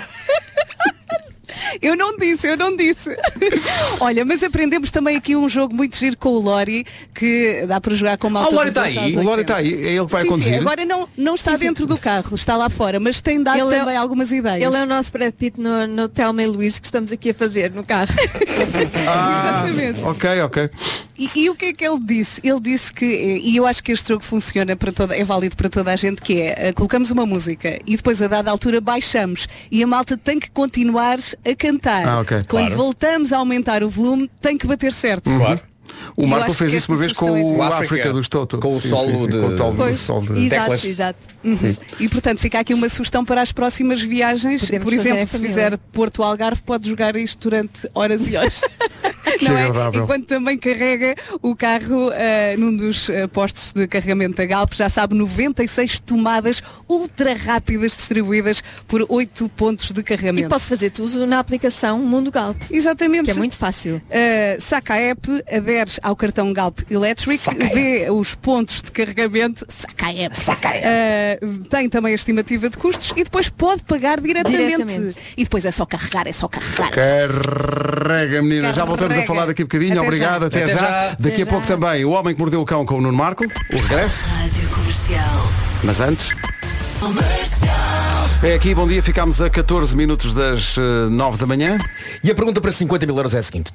Eu não disse. Olha, mas aprendemos também aqui um jogo muito giro com o Lori, que dá para jogar com malta. O Lori está aí. O Lori está aí, é ele que vai conduzir. Sim, agora não está dentro do carro, está lá fora, mas tem dado também algumas ideias. Ele é o nosso Brad Pitt no Thelma e Louise que estamos aqui a fazer no carro. Exatamente. Ok. E o que é que ele disse? Ele disse que, e eu acho que este jogo funciona é válido para toda a gente, que é, colocamos uma música e depois a dada altura baixamos e a malta tem que continuar a cantar. Okay. Quando voltamos a aumentar o volume, tem que bater certo. Claro. O Marco fez isso uma vez com o África dos Toto. Com o solo de teclas. Exato. E portanto fica aqui uma sugestão para as próximas viagens. Podemos por exemplo, se família. fizer Porto Algarve, pode jogar isto durante horas e horas. Não é? Enquanto também carrega o carro num dos postos de carregamento da Galp, já sabe, 96 tomadas ultra rápidas distribuídas por 8 pontos de carregamento. E posso fazer tudo na aplicação Mundo Galp. Exatamente. Que é muito fácil. Saca a app, aderes ao cartão Galp Electric, vê os pontos de carregamento, saca a app. Tem também a estimativa de custos e depois pode pagar diretamente. E depois é só carregar. Carrega, menina. Já voltamos a falar daqui a bocadinho. Obrigado, até já. Daqui a pouco também O Homem que Mordeu o Cão com o Nuno Marco. O regresso. Rádio Comercial. Mas antes... É aqui, bom dia, ficámos a 14 minutos das 9 da manhã. E a pergunta para 50 mil euros é a seguinte.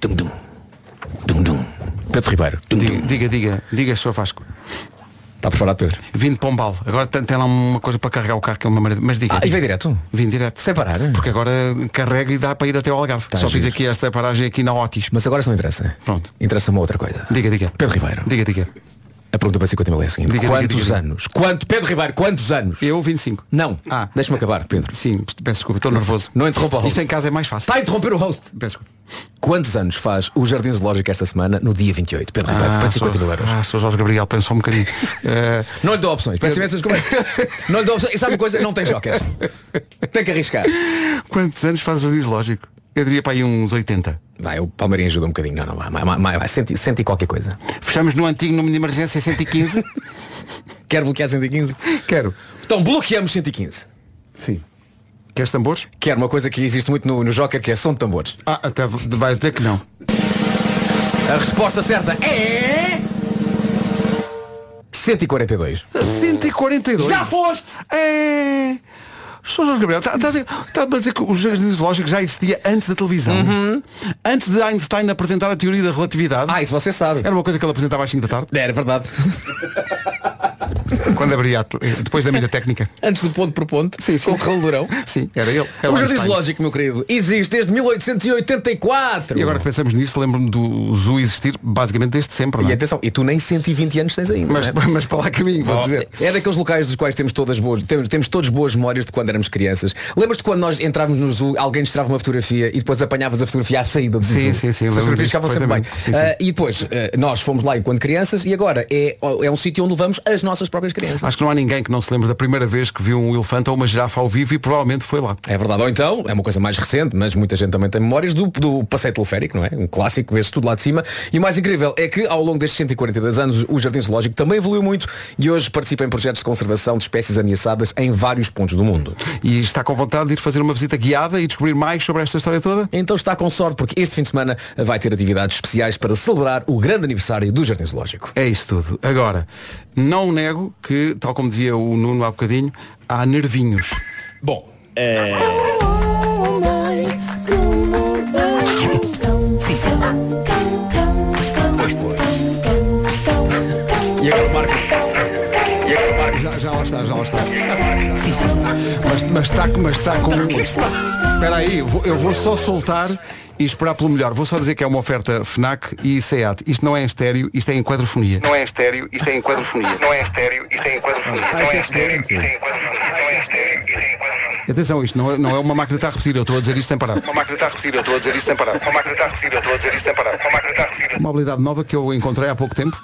Pedro Ribeiro. Diga, Sr. Vasco. Está preparado, Pedro? Vim de Pombal. Agora tem lá uma coisa para carregar o carro que é uma maravilha. Mas diga. E vem direto? Vim direto. Sem parar? Porque agora carrego e dá para ir até ao Algarve. Só fiz aqui esta paragem aqui na Otis. Mas agora isso não interessa. Pronto. Interessa-me outra coisa. Diga. Pedro Ribeiro. Diga. A pergunta para 50 mil é a seguinte. Quantos anos? Pedro Ribeiro, quantos anos? Eu 25. Não. Deixa-me acabar, Pedro. Sim, peço desculpa, estou nervoso. Não interrompa o host. Isto em casa é mais fácil. Está a interromper o host. Peço desculpa. Quantos anos faz o Jardim Zoológico esta semana, no dia 28? Pedro Ribeiro, para 50 mil euros. Sr. Jorge Gabriel, pensou um bocadinho. Não lhe dou opções. Peço imensas Não lhe dou opções. E sabe uma coisa? Não tem jokers. Tem que arriscar. Quantos anos faz o Jardim Zoológico? Eu diria para aí uns 80. Vai, o Palmeirinho ajuda um bocadinho. Não, vai. Sente qualquer coisa. Fechamos no antigo número de emergência 115. Quer bloquear 115? Quero. Então bloqueamos 115. Sim. Queres tambores? Quero uma coisa que existe muito no Joker, que é som de tambores. Até vais dizer que não. A resposta certa é... 142. 142? Já foste! Sr. Jorge Gabriel, está a dizer que o Jardim Zoológico já existia antes da televisão. Antes de Einstein apresentar a teoria da relatividade. Isso você sabe. Era uma coisa que ele apresentava às 5 da tarde. Era verdade. Quando abria, depois da minha técnica. Antes do ponto por ponto, com o relurão. Sim, era ele. O Jardim Zoológico, meu querido, existe desde 1884. E agora que pensamos nisso, lembro-me do zoo existir basicamente desde sempre. Não é? E atenção, e tu nem 120 anos tens ainda. Mas para lá caminho, vou dizer. É daqueles locais dos quais temos todas boas memórias de quando éramos crianças. Lembras-te quando nós entrávamos no zoo, alguém nos tirava uma fotografia e depois apanhavas a fotografia à saída do zoo? Sim. As fotografias ficavam sempre bem. Sim. E depois, nós fomos lá enquanto crianças e agora é um sítio onde levamos as nossas próprias crianças. Acho que não há ninguém que não se lembre da primeira vez que viu um elefante ou uma girafa ao vivo e provavelmente foi lá. É verdade. Ou então, é uma coisa mais recente, mas muita gente também tem memórias do passeio teleférico, não é? Um clássico, vê-se tudo lá de cima. E o mais incrível é que ao longo destes 142 anos o Jardim Zoológico também evoluiu muito e hoje participa em projetos de conservação de espécies ameaçadas em vários pontos do mundo. E está com vontade de ir fazer uma visita guiada e descobrir mais sobre esta história toda? Então está com sorte, porque este fim de semana vai ter atividades especiais para celebrar o grande aniversário do Jardim Zoológico. É isso tudo. Agora, não nego que, tal como dizia o Nuno há bocadinho, há nervinhos. Bom, Sim. E agora o Marco? Já está. Mas está com... Espera aí, eu vou só soltar e esperar pelo melhor. Vou só dizer que é uma oferta FNAC e SEAT. Isto não é em estéreo, isto é em quadrofonia. Não é em estéreo, isto é em quadrofonia. Não é em estéreo, isto é em quadrofonia. Não é em estéreo, isto é em quadrofonia. Não é em estéreo, isto é em quadrofonia. Atenção, isto não é uma máquina que está a repetir, eu estou a dizer isto sem parar. Uma máquina está a repetir, eu estou a dizer isto sem parar. Uma máquina está a repetir, eu estou a dizer isto sem parar. Uma máquina está a repetir. Uma habilidade nova que eu encontrei há pouco tempo.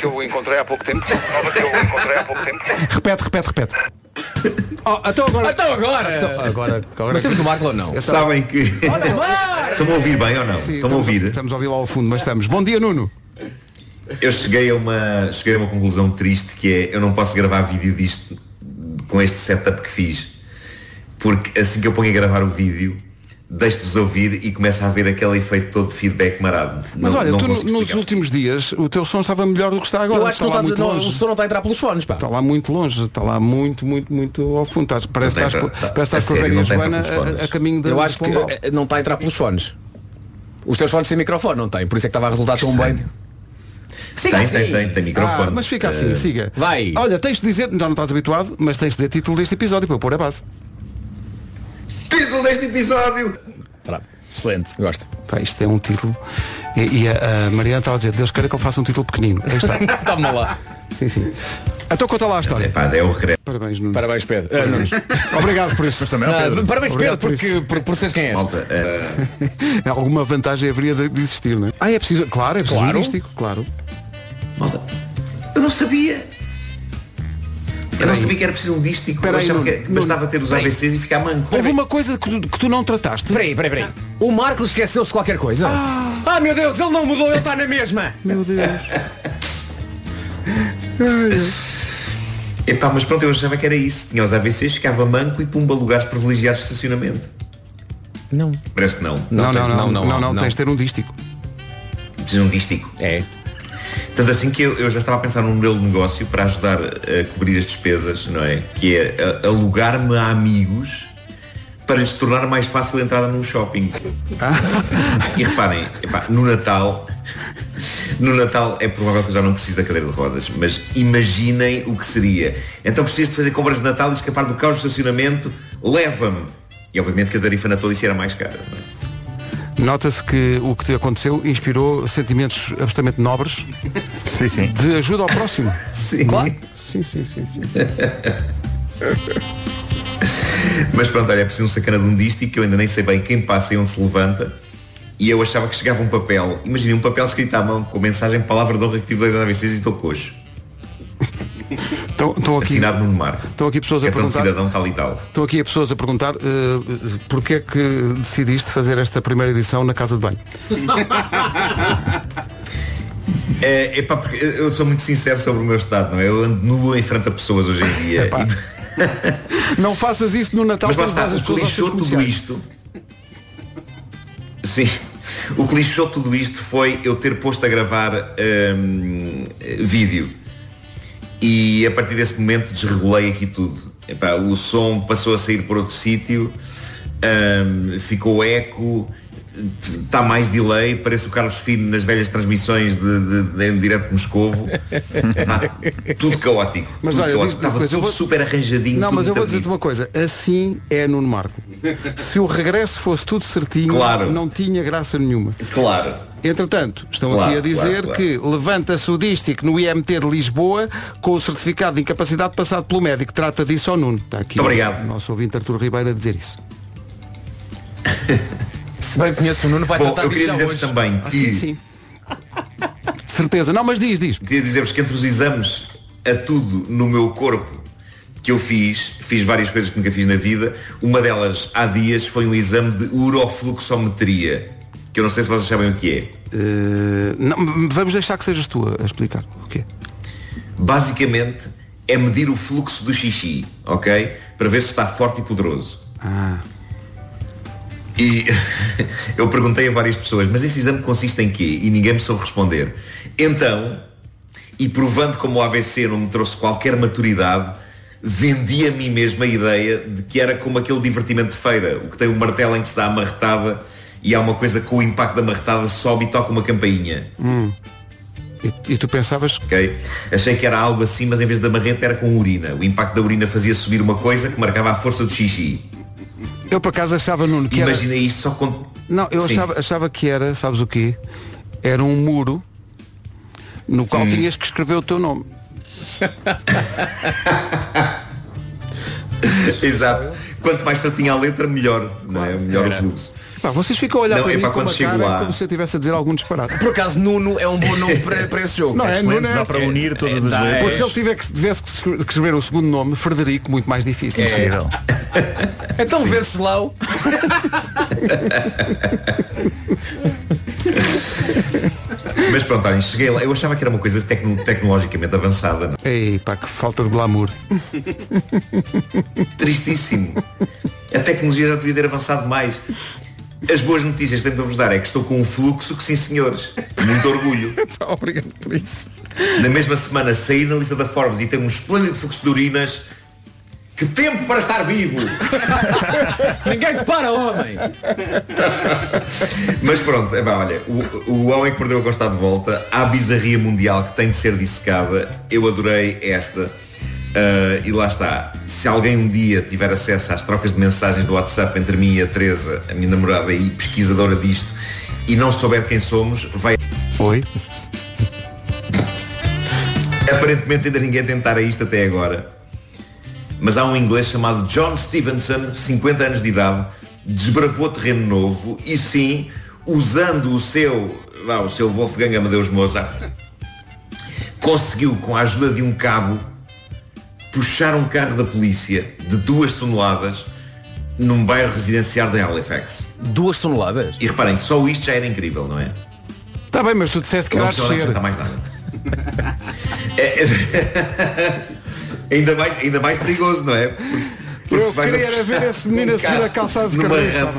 Repete. Então agora. Mas temos o Marco ou não? Sabem que... Estão a ouvir bem ou não? Sim, Estão a ouvir? Estamos a ouvir lá ao fundo, mas estamos. Bom dia, Nuno. Eu cheguei a uma conclusão triste, que é: eu não posso gravar vídeo disto com este setup que fiz, porque assim que eu ponho a gravar o vídeo, deixo-vos ouvir e começa a haver aquele efeito todo de feedback marado. Mas olha, tu nos últimos dias o teu som estava melhor do que está agora. Eu acho que o som não está a entrar pelos fones, pá. Está lá muito longe, está lá muito ao fundo. Parece que estás com a velha Joana a caminho da... Eu acho que não está a entrar pelos fones. Os teus fones têm microfone, não tem? Por isso é que estava a resultar tão bem. Tem microfone. Mas fica assim, siga. Vai. Olha, tens de dizer, já não estás habituado, mas tens de dizer título deste episódio para eu pôr a base. Título deste episódio. Excelente, gosto. Pá, isto é um título. E a Mariana estava a dizer: Deus queira que ele faça um título pequenino. Aí está. Toma lá. Sim. Então conta lá a história. É o regresso. Parabéns, Nuno. Parabéns, Pedro. Obrigado por isso. Também, Pedro. Parabéns, Pedro, por seres quem és. Malta, alguma vantagem haveria de existir, não é? É preciso. Claro, é preciso um místico, claro. Malta, eu não sabia. Eu não sabia que era preciso um dístico. Eu achava que bastava ter os AVCs e ficar manco. Houve uma coisa que tu não trataste. Peraí. O Marco esqueceu-se de qualquer coisa. Meu Deus, ele não mudou, ele está na mesma. Meu Deus. Epá, mas pronto, eu achava que era isso. Tinha os AVCs, ficava manco e pumba, lugares privilegiados de estacionamento. Não. Parece que não. Não, tens de ter um dístico. Preciso de um dístico. É. Tanto assim que eu já estava a pensar num modelo de negócio para ajudar a cobrir as despesas, não é? Que é alugar-me a amigos para lhes tornar mais fácil a entrada num shopping. E reparem, no Natal é provável que eu já não precise da cadeira de rodas, mas imaginem o que seria. Então preciso de fazer compras de Natal e escapar do caos de estacionamento, leva-me. E obviamente que a tarifa natalícia era mais cara, não é? Nota-se que o que te aconteceu inspirou sentimentos absolutamente nobres. Sim. De ajuda ao próximo. Sim. Claro. Sim. Mas pronto, olha, é preciso um sacana de um dístico que eu ainda nem sei bem quem passa e onde se levanta. E eu achava que chegava um papel. Imagina um papel escrito à mão com a mensagem palavra de honra que tive 2 AVCs e estou coxo. Estão aqui, assinado no Marco. Estão aqui pessoas a perguntar. Cidadão tal e tal. Estão aqui pessoas a perguntar porque é que decidiste fazer esta primeira edição na casa de banho? Porque eu sou muito sincero sobre o meu estado, não é? Eu ando nu em frente a pessoas hoje em dia. Não faças isso no Natal. Mas lá está, o que lixou tudo isto. Sim. O que lixou tudo isto foi eu ter posto a gravar vídeo. E a partir desse momento desregulei aqui tudo. O som passou a sair por outro sítio, ficou eco, está mais delay, parece o Carlos Fino nas velhas transmissões de direto de Moscovo. Tudo caótico. Mas tudo olha, caótico. Estava tudo super arranjadinho. Não, mas eu vou dizer-te uma coisa, assim é Nuno Marco. Se o regresso fosse tudo certinho, claro, não tinha graça nenhuma. Claro. Entretanto, estão aqui a dizer que levanta-se o dístico no IMT de Lisboa com o certificado de incapacidade passado pelo médico. Trata disso ao Nuno. Está aqui obrigado. O nosso ouvinte Artur Ribeiro a dizer isso. Se bem conheço o Nuno, vai tratar eu queria dizer-vos hoje. também que... sim. De certeza. Não, mas diz. Queria dizer-vos que entre os exames a tudo no meu corpo que eu fiz várias coisas que nunca fiz na vida. Uma delas, há dias, foi um exame de urofluxometria. Que eu não sei se vocês sabem o que é. Não, vamos deixar que sejas tu a explicar o que é. Basicamente é medir o fluxo do xixi, ok? Para ver se está forte e poderoso. E eu perguntei a várias pessoas, mas esse exame consiste em quê? E ninguém me soube responder. Então, e provando como o AVC não me trouxe qualquer maturidade, vendi a mim mesmo a ideia de que era como aquele divertimento de feira, o que tem um martelo em que se dá a marretada e há uma coisa que o impacto da marretada sobe e toca uma campainha. E tu pensavas? Ok. Achei que era algo assim, mas em vez da marreta era com urina. O impacto da urina fazia subir uma coisa que marcava a força do xixi. Eu por acaso achava, Nuno, que imagina isto só com... Não, eu achava que era, sabes o quê? Era um muro no qual tinhas que escrever o teu nome. Exato. Quanto mais certinha a letra, melhor. Não é? Melhor o fluxo. Pá, vocês ficam a olhar para mim com uma cara lá... como se eu estivesse a dizer algum disparate. Por acaso Nuno é um bom nome para esse jogo. Não é, Nuno dá para unir todas as letras. Porque se ele tivesse que escrever o segundo nome, Frederico, muito mais difícil. Então Venceslau. Mas pronto, olhem, cheguei lá. Eu achava que era uma coisa tecnologicamente avançada. Ei, pá, que falta de glamour. Tristíssimo. A tecnologia já devia ter avançado mais. As boas notícias que tenho para vos dar é que estou com um fluxo que sim, senhores. Muito orgulho. Obrigado por isso. Na mesma semana saí na lista da Forbes e tenho um esplêndido fluxo de urinas. Que tempo para estar vivo! Ninguém te para, homem! Mas pronto, olha, o homem que perdeu a está de volta. Há bizarria mundial que tem de ser dissecada. Eu adorei esta. E lá está. Se alguém um dia tiver acesso às trocas de mensagens do WhatsApp entre mim e a Teresa, a minha namorada e pesquisadora disto, e não souber quem somos, vai... Oi? Aparentemente ainda ninguém tentara isto até agora. Mas há um inglês chamado John Stevenson, 50 anos de idade, desbravou terreno novo e sim, usando o seu Wolfgang Amadeus Mozart, conseguiu, com a ajuda de um cabo, puxar um carro da polícia de 2 toneladas num bairro residencial de Halifax. 2 toneladas? E reparem, só isto já era incrível, não é? Está bem, mas tu disseste que era a descer. Não está mais nada. Ainda mais perigoso, não é? Porque eu queria ver esse menino a subir a calçada de cabeça.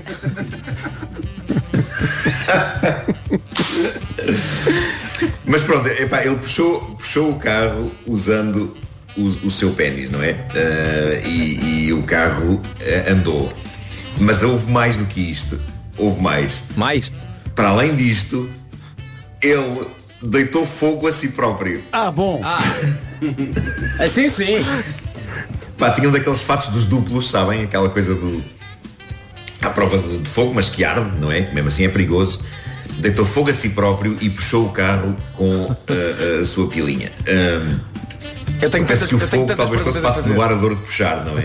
Mas pronto, ele puxou o carro usando o seu pênis, não é? E o carro andou. Mas houve mais do que isto. Houve mais. Mais? Para além disto, ele deitou fogo a si próprio. Bom. Assim sim. Pá, tinham daqueles fatos dos duplos, sabem? Aquela coisa à prova de fogo, mas que arde, não é? Mesmo assim é perigoso. Deitou fogo a si próprio e puxou o carro com a sua pilinha. Eu tenho tantas, que o fogo talvez fosse parte do arador de puxar, não é?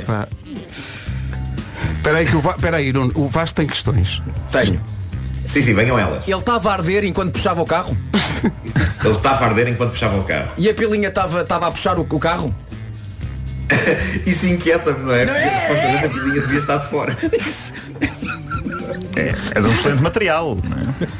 Espera aí, Nuno, o Vasco tem questões. Tenho. Sim, venham elas. Ele estava a arder enquanto puxava o carro? Ele estava a arder enquanto puxava o carro. E a pilinha estava a puxar o carro? Isso inquieta-me, não é? Porque supostamente a pilinha devia estar de fora. É um excelente material, não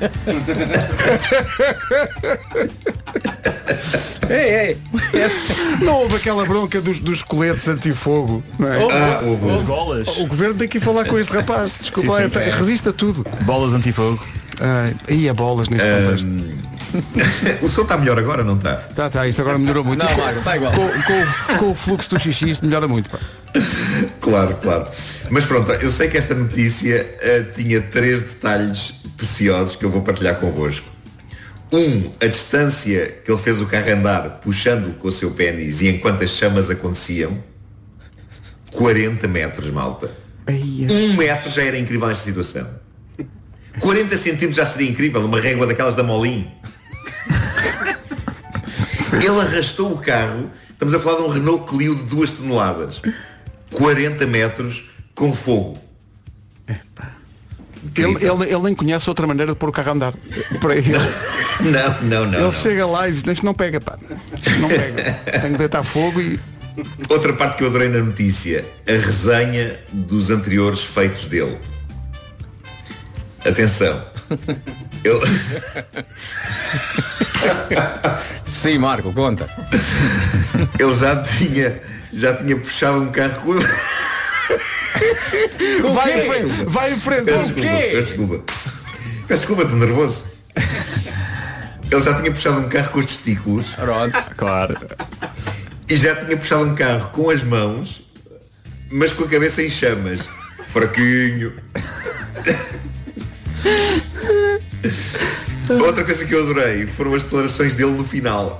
é? Não houve aquela bronca dos coletes antifogo, não é? Houve. Bolas. O governo tem que ir falar com este rapaz. Desculpa, resiste a tudo. Bolas antifogo. E a bolas neste contexto. O som está melhor agora, não está? Está, isto agora melhorou muito. Não, Marco, está igual. Com o fluxo do xixi isto melhora muito, pá. Claro. Mas pronto, eu sei que esta notícia tinha 3 detalhes preciosos que eu vou partilhar convosco. A distância que ele fez o carro andar puxando com o seu pênis e enquanto as chamas aconteciam, 40 metros, malta. 1 metro já era incrível nesta situação. 40 centímetros já seria incrível, uma régua daquelas da Molin. Ele arrastou o carro, estamos a falar de um Renault Clio de 2 toneladas. 40 metros com fogo. Ele nem conhece outra maneira de pôr o carro a andar. Para ele. Não. Ele chega lá e diz, isto não pega, pá. Não pega. Tenho que deitar fogo e... Outra parte que eu adorei na notícia, a resenha dos anteriores feitos dele. Atenção. Ele... Sim, Marco, conta. Ele já tinha puxado um carro com... Vai em frente. Peço desculpa, estou nervoso. Ele já tinha puxado um carro com os testículos. Pronto. Claro. E já tinha puxado um carro com as mãos, mas com a cabeça em chamas. Fraquinho. Outra coisa que eu adorei foram as declarações dele no final.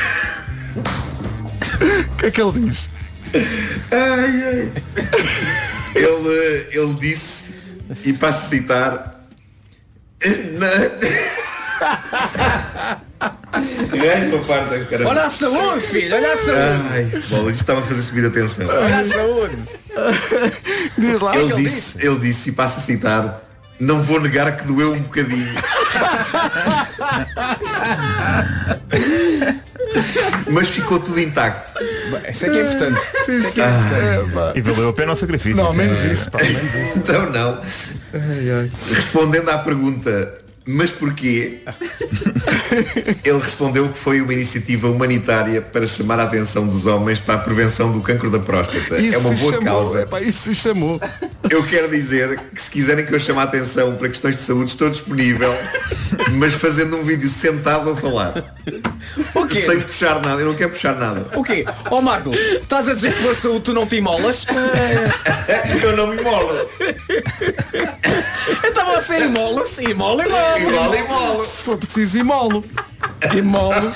O que é que ele diz? Ele disse, e passo a citar, olha a saúde, filho, olha a saúde. Ai, bola, isto estava a fazer subir a tensão. Olha a saúde. Diz lá. Ele disse, e passo a citar, não vou negar que doeu um bocadinho. Mas ficou tudo intacto. Isso é que é importante. E valeu a pena o sacrifício. Não, menos isso, pá, menos isso. Então não. Respondendo à pergunta, mas porquê? Ele respondeu que foi uma iniciativa humanitária para chamar a atenção dos homens para a prevenção do cancro da próstata. Isso é uma boa causa. Isso se chamou. Eu quero dizer que se quiserem que eu chame a atenção para questões de saúde, estou disponível, mas fazendo um vídeo sentado a falar. O quê? Sem puxar nada, eu não quero puxar nada. O quê? Ó Marco, estás a dizer que pela saúde tu não te imolas? Eu não me imolo. Então você imola-se, imola. Se for preciso, imolo. Imolo.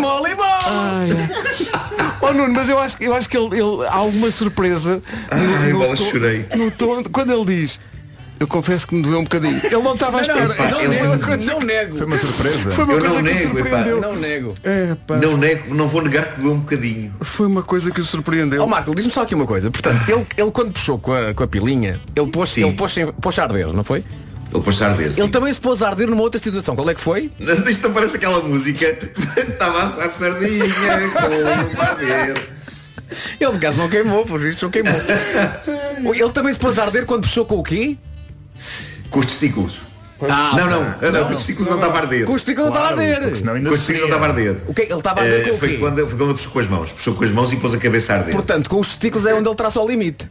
Oh Nuno, mas eu acho que ele há alguma surpresa. Chorei. No tom, quando ele diz, eu confesso que me doeu um bocadinho. Ele não estava à espera. Não nego. Foi uma surpresa. Foi uma Eu coisa não que nego, o surpreendeu. Não nego. Não nego, não vou negar que doeu um bocadinho. Foi uma coisa que o surpreendeu. Ó Marco, diz-me só aqui uma coisa. Portanto, ele quando puxou com a pilinha, ele pôs a arder, não foi? Ele pôs a arder, sim. Ele também se pôs a arder numa outra situação. Qual é que foi? Isto não parece aquela música. Estava a assar sardinha com a arder. Ele de caso não queimou, por isso não queimou. Ele também se pôs a arder quando puxou com o quê? Com os testículos. Não, com os testículos não estava a arder. Com os testículos não estava a arder. Com os testículos não estava a arder. O quê? Ele estava a arder com o quê? Foi quando ele puxou com as mãos. Puxou com as mãos e pôs a cabeça a arder. Portanto, com os testículos é onde ele traça o limite.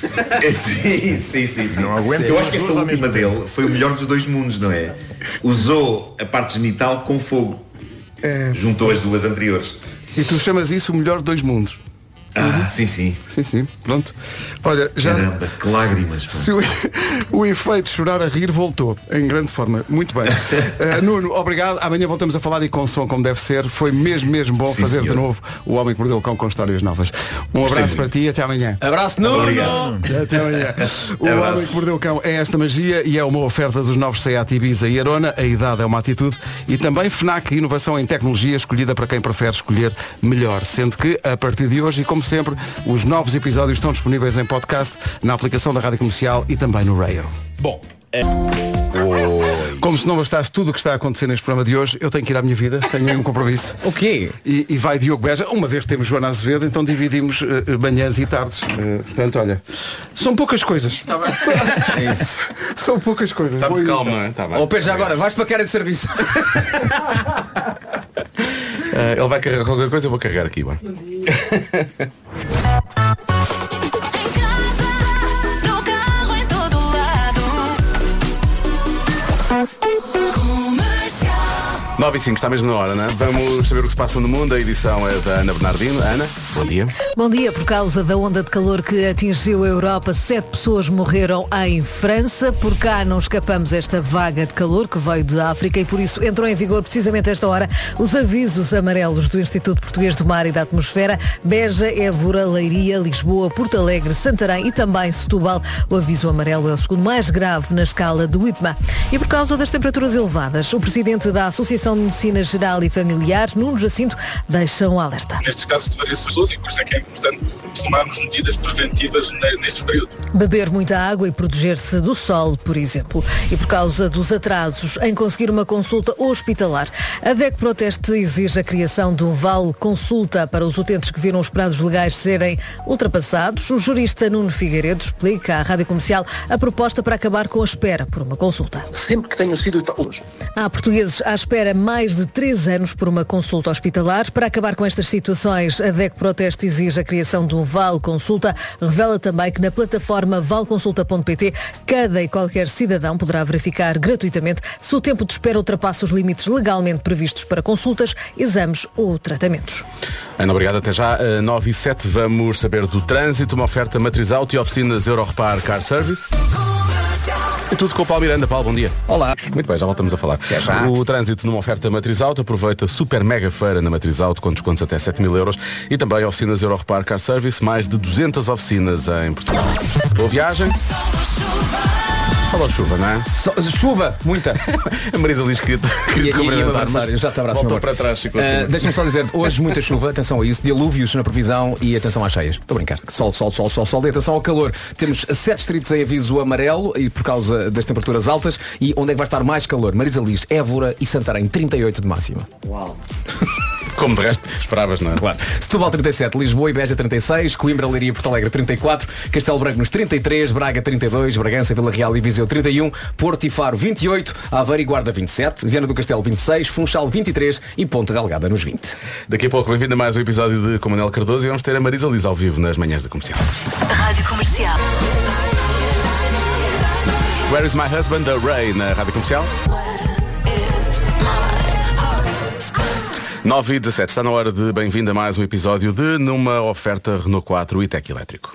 Sim. Não aguento. Eu acho que esta última dele foi o melhor dos dois mundos, não é? Usou a parte genital com fogo. Juntou as duas anteriores. E tu chamas isso o melhor de dois mundos? Sim. Pronto. Olha, já. Caramba, que lágrimas. O efeito chorar a rir voltou em grande forma. Muito bem. Nuno, obrigado. Amanhã voltamos a falar e com som como deve ser. Foi mesmo bom fazer de novo O Homem que Mordeu o Cão com histórias novas. Um abraço para ti e até amanhã. Abraço, Nuno. Até amanhã. O Homem que Mordeu o Cão é esta magia e é uma oferta dos novos Seat Ibiza e Arona. A idade é uma atitude. E também FNAC, inovação em tecnologia escolhida para quem prefere escolher melhor. Sendo que a partir de hoje, e como sempre, os novos episódios estão disponíveis em podcast, na aplicação da Rádio Comercial e também no Rail. Bom. Como se não bastasse tudo o que está a acontecer neste programa de hoje, eu tenho que ir à minha vida, tenho um compromisso. O quê? E vai Diogo Beja. Uma vez temos Joana Azevedo, então dividimos manhãs e tardes. Portanto, olha, são poucas coisas. Tá bem. É isso. São poucas coisas. Está muito calmo, não é? Tá bem. Pedro, já agora, vais para a cara de serviço. Ele vai carregar qualquer coisa, eu vou carregar aqui, bom. Em casa, no carro, em todo lado. 9h05, está mesmo na hora, não é? Vamos saber o que se passa no mundo. A edição é da Ana Bernardino. Ana, bom dia. Bom dia. Por causa da onda de calor que atingiu a Europa, 7 pessoas morreram em França. Por cá não escapamos esta vaga de calor que veio da África e por isso entrou em vigor precisamente esta hora os avisos amarelos do Instituto Português do Mar e da Atmosfera. Beja, Évora, Leiria, Lisboa, Porto Alegre, Santarém e também Setúbal. O aviso amarelo é o segundo mais grave na escala do IPMA. E por causa das temperaturas elevadas, o presidente da Associação de Medicina Geral e Familiar, Nuno Jacinto, deixa um alerta. Nestes casos de várias pessoas, e por isso é que é importante tomarmos medidas preventivas nestes períodos. Beber muita água e proteger-se do sol, por exemplo. E por causa dos atrasos em conseguir uma consulta hospitalar, a DEC Proteste exige a criação de um vale consulta para os utentes que viram os prazos legais serem ultrapassados. O jurista Nuno Figueiredo explica à Rádio Comercial a proposta para acabar com a espera por uma consulta. Sempre que tenham sido Há portugueses à espera mais de 3 anos por uma consulta hospitalar. Para acabar com estas situações, a DEC Proteste exige a criação de um vale consulta. Revela também que na plataforma valeconsulta.pt cada e qualquer cidadão poderá verificar gratuitamente se o tempo de espera ultrapassa os limites legalmente previstos para consultas, exames ou tratamentos. Ana, obrigado. Até já. 9h07, vamos saber do trânsito. Uma oferta Matriz Auto e oficinas Euro Repar Car Service. É tudo com o Paulo Miranda. Paulo, bom dia. Olá. Muito bem, já voltamos a falar. O trânsito numa oferta Matriz Auto. Aproveita super mega feira na Matriz Auto com descontos até 7.000 euros e também oficinas Euro Repar Car Service, mais de 200 oficinas em Portugal. Boa viagem. Sol ou chuva, não é? Chuva, muita. A Marisa Liz queria abraçar, eu já te abraço. Voltou para trás, ficou assim. Deixa-me só dizer, hoje muita chuva, atenção a isso, dilúvios na previsão e atenção às cheias. Estou a brincar. Sol e atenção ao calor. Temos 7 distritos em aviso amarelo e por causa das temperaturas altas. E onde é que vai estar mais calor? Marisa Liz, Évora e Santarém, 38 de máxima. Uau. Como de resto esperavas, não é? Claro. Setúbal 37, Lisboa e Beja 36, Coimbra, Leiria e Porto Alegre 34, Castelo Branco nos 33, Braga 32, Bragança, Vila Real e Viseu 31, Porto e Faro 28, Aveiro e Guarda 27, Viana do Castelo 26, Funchal 23 e Ponta Delgada nos 20. Daqui a pouco bem-vindo a mais um episódio de Com Manuel Cardoso e vamos ter a Marisa Liz ao vivo nas manhãs da Comercial. Rádio Comercial. Where is my husband, the Ray, na Rádio Comercial? 9h17, está na hora de bem-vindo a mais um episódio de Numa Oferta Renault 4 e Tech Elétrico.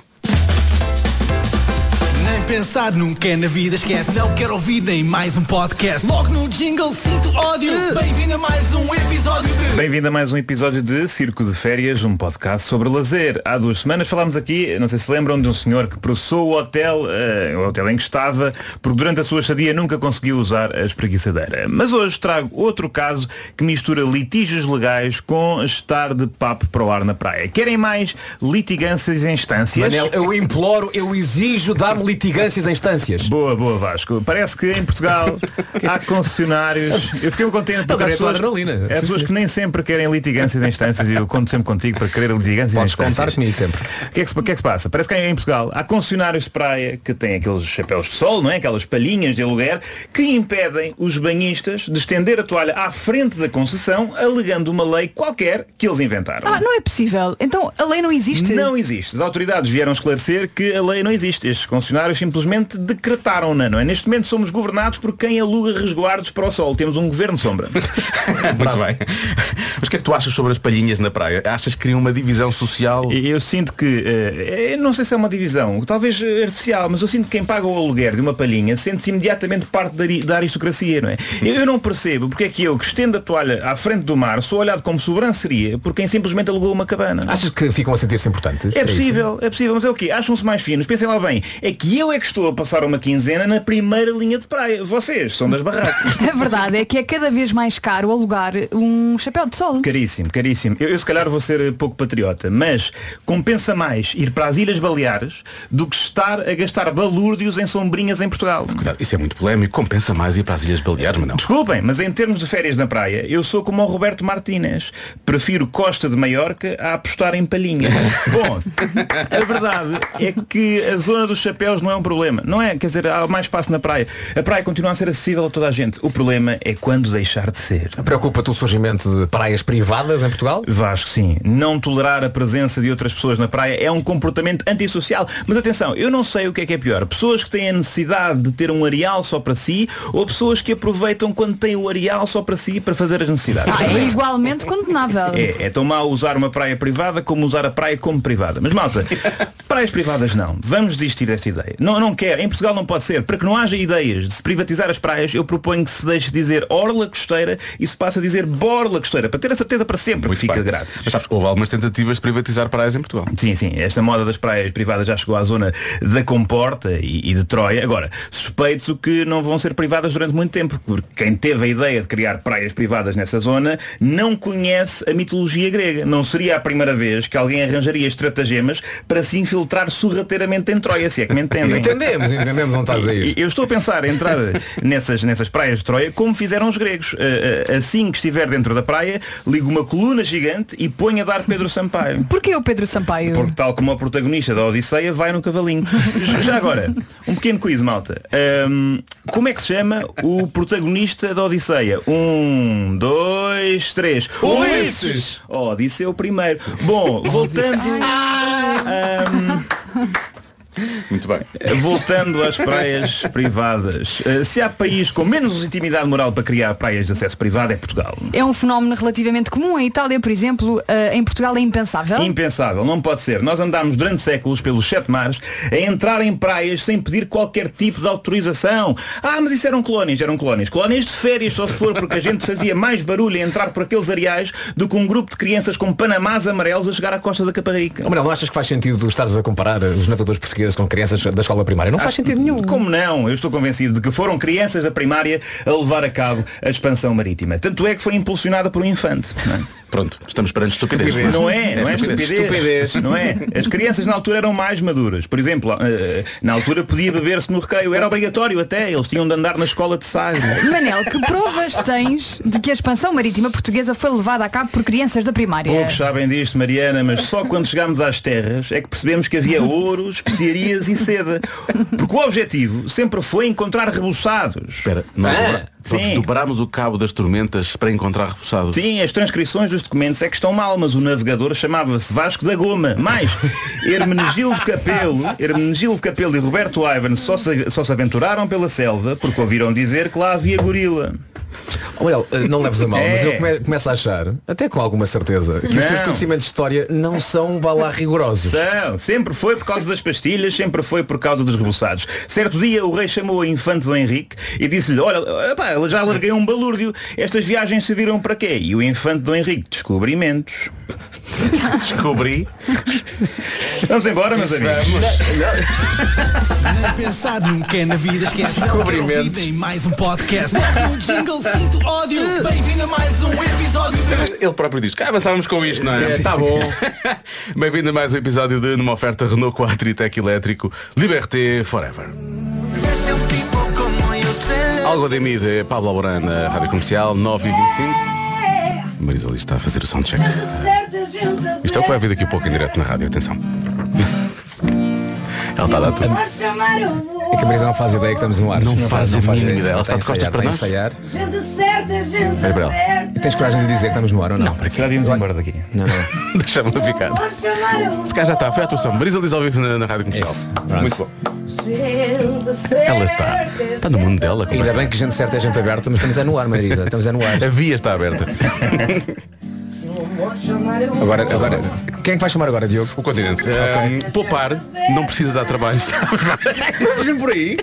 Nem pensar nunca na vida, esquece. Não quero ouvir nem mais um podcast. Logo no jingle sinto ódio. Bem-vindo a mais um episódio de... Bem-vindo a mais um episódio de Circo de Férias, um podcast sobre lazer. Há 2 semanas falámos aqui, não sei se lembram, de um senhor que processou o hotel em que estava, porque durante a sua estadia nunca conseguiu usar a espreguiçadeira. Mas hoje trago outro caso que mistura litígios legais com estar de papo para o ar na praia. Querem mais litigâncias em instâncias? Manel, eu imploro, eu exijo, dar-me litigâncias em instâncias. Boa, Vasco. Parece que em Portugal há concessionários. Eu fiquei contente porque há pessoas que nem sempre querem litigâncias em instâncias e eu conto sempre contigo para querer litigâncias em instâncias. Podes contar comigo sempre. O que é que se passa? Parece que em Portugal há concessionários de praia que têm aqueles chapéus de sol, não é? Aquelas palhinhas de aluguer que impedem os banhistas de estender a toalha à frente da concessão, alegando uma lei qualquer que eles inventaram. Não é possível. Então a lei não existe? Não existe. As autoridades vieram esclarecer que a lei não existe. Estes concessionários simplesmente decretaram-na, não é? Neste momento somos governados por quem aluga resguardos para o sol. Temos um governo sombra. Muito bem. Mas o que é que tu achas sobre as palhinhas na praia? Achas que criam uma divisão social? Eu sinto que, eu não sei se é uma divisão, talvez artificial, mas eu sinto que quem paga o aluguer de uma palhinha sente-se imediatamente parte da aristocracia, não é? Eu não percebo porque é que eu, que estendo a toalha à frente do mar, sou olhado como sobranceria por quem simplesmente alugou uma cabana. Achas que ficam a sentir-se importantes? É possível, mas é o quê? Acham-se mais finos? Pensem lá bem, é que eu é que estou a passar uma quinzena na primeira linha de praia. Vocês são das barracas. A verdade é que é cada vez mais caro alugar um chapéu de sol. Caríssimo. Eu se calhar vou ser pouco patriota, mas compensa mais ir para as Ilhas Baleares do que estar a gastar balúrdios em sombrinhas em Portugal. Cuidado, isso é muito polémico. Compensa mais ir para as Ilhas Baleares, mas não. Desculpem, mas em termos de férias na praia, eu sou como o Roberto Martínez. Prefiro Costa de Maiorca a apostar em palhinha. Bom, a verdade é que a zona dos chapéus não é um problema. Não é? Quer dizer, há mais espaço na praia. A praia continua a ser acessível a toda a gente. O problema é quando deixar de ser. Preocupa-te o surgimento de praias privadas em Portugal? Vasco, sim. Não tolerar a presença de outras pessoas na praia é um comportamento antissocial. Mas atenção, eu não sei o que é pior. Pessoas que têm a necessidade de ter um areal só para si ou pessoas que aproveitam quando têm o areal só para si para fazer as necessidades. É igualmente condenável. É tão mau usar uma praia privada como usar a praia como privada. Mas malta, praias privadas não. Vamos desistir desta ideia. Não quer. Em Portugal não pode ser. Para que não haja ideias de se privatizar as praias, eu proponho que se deixe de dizer orla costeira e se passe a dizer borla costeira, para ter a certeza para sempre que fica grátis. Mas sabes, houve algumas tentativas de privatizar praias em Portugal. Sim. Esta moda das praias privadas já chegou à zona da Comporta e de Troia. Agora, suspeito que não vão ser privadas durante muito tempo, porque quem teve a ideia de criar praias privadas nessa zona não conhece a mitologia grega. Não seria a primeira vez que alguém arranjaria estratagemas para se infiltrar sorrateiramente em Troia, se é que me entendem. Entendemos, não estás a ir. Eu estou a pensar em entrar nessas praias de Troia como fizeram os gregos. Assim que estiver dentro da praia, ligo uma coluna gigante e ponho a dar Pedro Sampaio. Porquê o Pedro Sampaio? Porque tal como o protagonista da Odisseia vai no cavalinho. Já agora, um pequeno quiz, malta. Como é que se chama o protagonista da Odisseia? 1, 2, 3. Ulisses! Odisseu primeiro. Bom, voltando... Muito bem. Voltando às praias privadas. Se há país com menos legitimidade moral para criar praias de acesso privado é Portugal. É um fenómeno relativamente comum. Em Itália, por exemplo, em Portugal é impensável. Impensável, não pode ser. Nós andámos durante séculos pelos 7 mares a entrar em praias sem pedir qualquer tipo de autorização. Mas isso eram colónias. Colónias de férias, só se for, porque a gente fazia mais barulho a entrar por aqueles areais do que um grupo de crianças com panamás amarelos a chegar à costa da Caparica. Manuel, não achas que faz sentido estares a comparar os navegadores portugueses com crianças da escola primária? Não faz sentido nenhum. Como não? Eu estou convencido de que foram crianças da primária a levar a cabo a expansão marítima. Tanto é que foi impulsionada por um infante. Pronto, estamos perante estupidez. Não é estupidez. Não é. As crianças na altura eram mais maduras. Por exemplo, na altura podia beber-se no recreio. Era obrigatório até. Eles tinham de andar na escola de Sagres. Manel, que provas tens de que a expansão marítima portuguesa foi levada a cabo por crianças da primária? Poucos sabem disto, Mariana, mas só quando chegámos às terras é que percebemos que havia ouro, especiarias e seda. Porque o objetivo sempre foi encontrar rebuçados. Espera, dobrámos o cabo das tormentas para encontrar rebuçados. Sim, as transcrições dos documentos é que estão mal, mas o navegador chamava-se Vasco da Goma. Mais, Hermenegildo Capelo e Roberto Ivan só se aventuraram pela selva porque ouviram dizer que lá havia gorila. Well, não leves a mal, mas eu começo a achar, até com alguma certeza, que os teus conhecimentos de história não são, vá lá, rigorosos. Sempre foi por causa das pastilhas, sempre foi por causa dos rebuçados. Certo dia o rei chamou a infante Dom Henrique e disse-lhe, olha, já larguei um balúrdio, estas viagens serviram para quê? E o infante Dom Henrique, descobrimentos. Descobri. Vamos embora, meus amigos. Nem pensar nunca na vida, esquece descobrimentos. Em mais um podcast. No jingle sinto ódio. Bem-vindo a mais um episódio de... Ele próprio diz que avançávamos com isto, não é? Tá bom. Bem-vindo a mais um episódio de Numa Oferta Renault 4 e Tech Elétrico Liberté Forever. Algo de mim de Pablo Alborán na Rádio Comercial 9h25. Marisa ali está a fazer o soundcheck. Isto é o que vai vir daqui a pouco em direto na rádio, atenção. Ela está a dar tudo. É que a Marisa não faz ideia que estamos no ar. Não faz ideia. Ela está de costas para nós. Ensaiar. Gente certa, gente Espera para ela. E tens coragem de dizer que estamos no ar ou não? Para que já vimos embora daqui. Não. Deixa-me ficar. Se calhar já está. Foi a atuação. Marisa Liz ao vivo na Rádio Comercial. Muito bom. Ela está no mundo dela. Ainda bem que gente certa é gente aberta, mas estamos no ar, Marisa. Estamos no ar. A via está aberta. Agora, quem é que vai chamar agora, Diogo? O continente. Poupar não precisa dar trabalho. Estás por aí?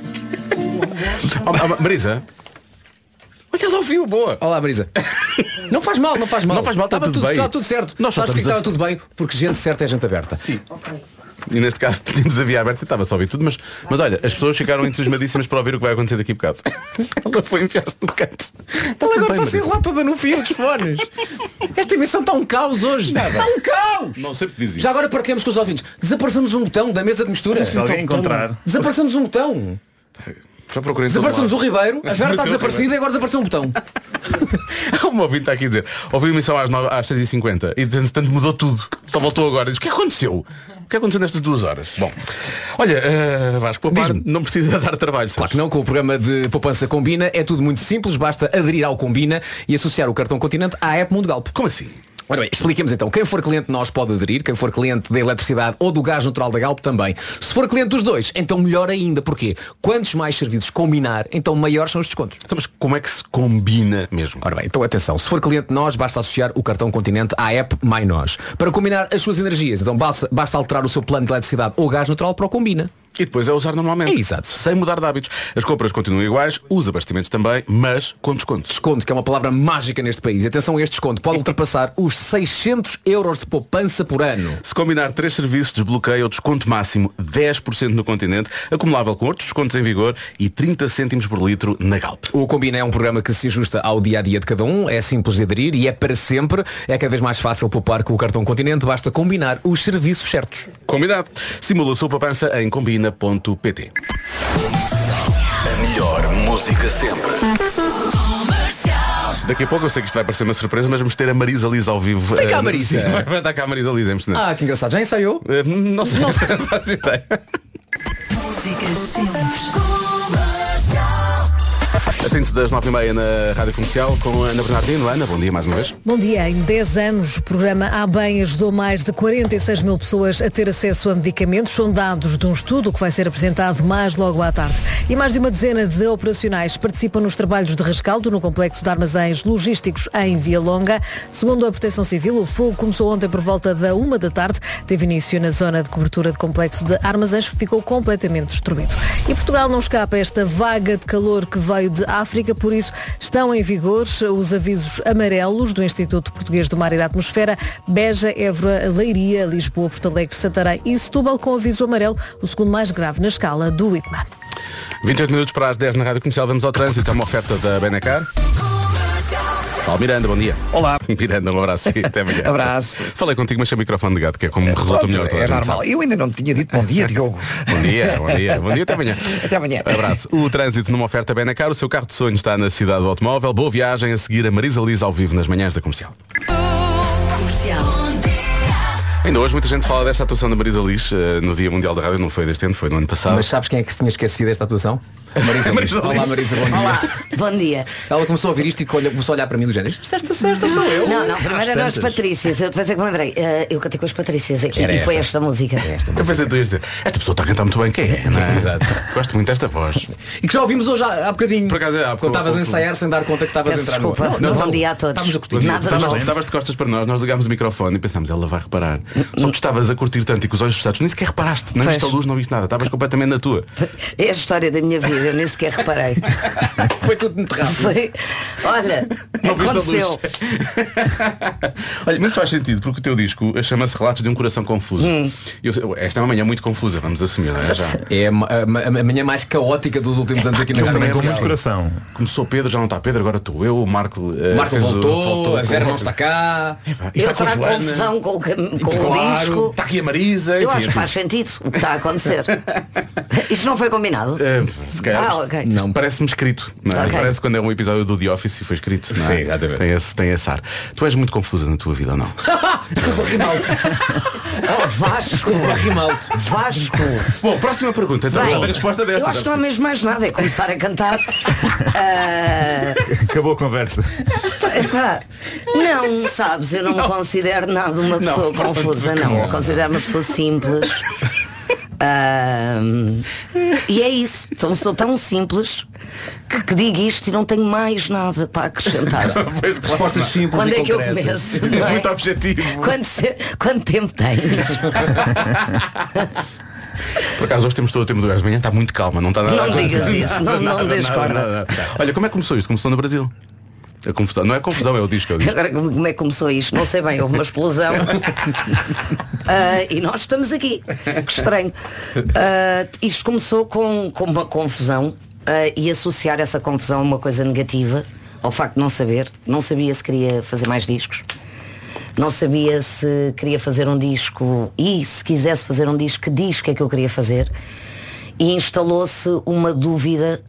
Marisa. Olha, ela ouviu, boa. Olá, Marisa. Não faz mal. Não faz mal, está tudo bem. Está tudo certo. Nós sabes que estava tudo bem? Porque gente certa é gente aberta. Sim. E neste caso tínhamos a via aberta e estava só a ouvir tudo, mas olha, as pessoas ficaram entusiasmadíssimas para ouvir o que vai acontecer daqui a bocado. Ela foi enfiar-se no canto. Ela agora está a ser lá toda no fio dos fones. Esta emissão está um caos hoje. Está um caos. Não sei o que diz isso. Já agora partilhamos com os ouvintes. Desaparecemos um botão da mesa de mistura. Se alguém encontrar. Desaparecemos um botão. Já procurei. Desaparecemos o Ribeiro. A Vera está desaparecida e agora desapareceu um botão. Uma ouvinte está aqui a dizer, ouvi a emissão às 6h50 e tanto mudou tudo. Só voltou agora. Diz, o que aconteceu? O que aconteceu nestas 2 horas? Bom, olha, Vasco, poupar não precisa dar trabalho. Claro que não, com o programa de poupança Combina é tudo muito simples, basta aderir ao Combina e associar o cartão Continente à app Mundo Galp. Como assim? Ora bem, expliquemos então. Quem for cliente nós pode aderir, quem for cliente da eletricidade ou do gás natural da Galp também. Se for cliente dos dois, então melhor ainda. Porquê? Quantos mais serviços combinar, então maiores são os descontos. Então, mas como é que se combina mesmo? Ora bem, então atenção. Se for cliente nós, basta associar o cartão Continente à app Mais Nós. Para combinar as suas energias, então basta alterar o seu plano de eletricidade ou gás natural para o Combina. E depois é usar normalmente. É exato. Sem mudar de hábitos. As compras continuam iguais, os abastecimentos também, mas com desconto. Desconto, que é uma palavra mágica neste país. Atenção a este desconto. Pode ultrapassar os 600 euros de poupança por ano. Se combinar 3 serviços, desbloqueia o desconto máximo 10% no Continente, acumulável com outros descontos em vigor e 30 cêntimos por litro na Galp. O Combina é um programa que se ajusta ao dia-a-dia de cada um. É simples de aderir e é para sempre. É cada vez mais fácil poupar com o cartão Continente. Basta combinar os serviços certos. Combinado. Simula a sua poupança em combina.pt. A melhor música sempre. Daqui a pouco eu sei que isto vai parecer uma surpresa, mas vamos ter a Marisa Liz ao vivo. Vem cá, Marisa. Sim, vai estar cá a Marisa Liz, é impressionante. Ah, que engraçado. Já ensaiou? Não sei, não faço ideia. A síntese das 9h30 na Rádio Comercial com a Ana Bernardino. Ana, bom dia mais uma vez. Bom dia. Em 10 anos, o programa A Bem ajudou mais de 46 mil pessoas a ter acesso a medicamentos. São dados de um estudo que vai ser apresentado mais logo à tarde. E mais de uma dezena de operacionais participam nos trabalhos de rescaldo no complexo de armazéns logísticos em Via Longa. Segundo a Proteção Civil, o fogo começou ontem por volta da 1 da tarde. Teve início na zona de cobertura de complexo de armazéns, que ficou completamente destruído. E Portugal não escapa a esta vaga de calor que veio de África, por isso estão em vigor os avisos amarelos do Instituto Português do Mar e da Atmosfera. Beja, Évora, Leiria, Lisboa, Porto Alegre, Santarém e Setúbal com aviso amarelo, o segundo mais grave na escala do IPMA. 28 minutos para as 10 na Rádio Comercial. Vamos ao trânsito. É uma oferta da Benacar. Paulo Miranda, bom dia. Olá. Miranda, um abraço e até amanhã. Abraço. Falei contigo, mas sem microfone ligado, que é como resulta melhor. É normal. Eu ainda não te tinha dito bom dia, Diogo. Bom dia, bom dia. Bom dia, até amanhã. Até amanhã. Abraço. O trânsito numa oferta Benacar. O seu carro de sonho está na cidade do automóvel. Boa viagem. A seguir a Marisa Liz ao vivo nas manhãs da Comercial. Ainda hoje muita gente fala desta atuação da Marisa Liz no Dia Mundial da Rádio. Não foi deste ano, foi no ano passado. Mas sabes quem é que se tinha esquecido desta atuação? A Marisa Liz. Olá, Marisa, bom dia. Olá, bom dia. Ela começou a ouvir isto e começou a olhar para mim do género. Esta sou eu. Não, primeiro eram as Patrícias. Eu depois é que me lembrei. Eu cantei com as Patrícias aqui e foi esta música. Eu pensei que tu ias dizer, esta pessoa está a cantar muito bem, quem é? Não é? Exato. Gosto muito desta voz. E que já ouvimos hoje há bocadinho. Por acaso, quando estavas a ensaiar sem dar conta que estavas a entrar no ar. Bom dia a todos. Estavas de costas para nós ligámos o microfone e pensámos, ela vai reparar. Só que estavas a curtir tanto e com os olhos fechados, nem sequer reparaste, não viste a luz, não viste nada, estavas completamente na tua. É a história da minha vida, eu nem sequer reparei. Foi tudo muito rápido. Foi. Olha, aconteceu. Olha, mas isso faz sentido, porque o teu disco chama-se Relatos de um Coração Confuso. Esta é uma manhã muito confusa, vamos assumir, não é? Já. É a manhã mais caótica dos últimos anos aqui na também com muito coração. Começou Pedro, já não está Pedro, agora estou eu, o Marco. O Marco voltou, a Vera não está cá. Eu trago confusão com o disco. Está aqui a Marisa. Eu acho que faz sentido o que está a acontecer. Isto não foi combinado? Se calhar. Ok. Não, parece-me escrito. Não é? Okay. Parece quando é um episódio do The Office e foi escrito. Não é? Sim, exatamente. Tem esse ar. Tu és muito confusa na tua vida ou não? Vasco. Vasco. Bom, próxima pergunta. Então, a resposta desta. Eu acho que não é mesmo mais nada, é começar a cantar. Acabou a conversa. Não, sabes, eu não me considero nada uma pessoa confusa, não. Eu considero uma pessoa simples. E é isso, então sou tão simples que digo isto e não tenho mais nada para acrescentar. Respostas simples. Quando e é que eu concretas. começo? É muito objetivo. Quanto tempo tens? Por acaso hoje temos todo o tempo do gás de manhã, está muito calma, não está nada Não a acontecer. digas isso, não des corda. Olha, como é que começou isto? Começou no Brasil. A confusão. Não é confusão, é o disco. Agora como é que começou isto? Não sei bem, houve uma explosão. E nós estamos aqui. Que estranho. Isto começou com uma confusão e associar essa confusão a uma coisa negativa, ao facto de não saber. Não sabia se queria fazer mais discos. Não sabia se queria fazer um disco e se quisesse fazer um disco, que disco é que eu queria fazer. E instalou-se uma dúvida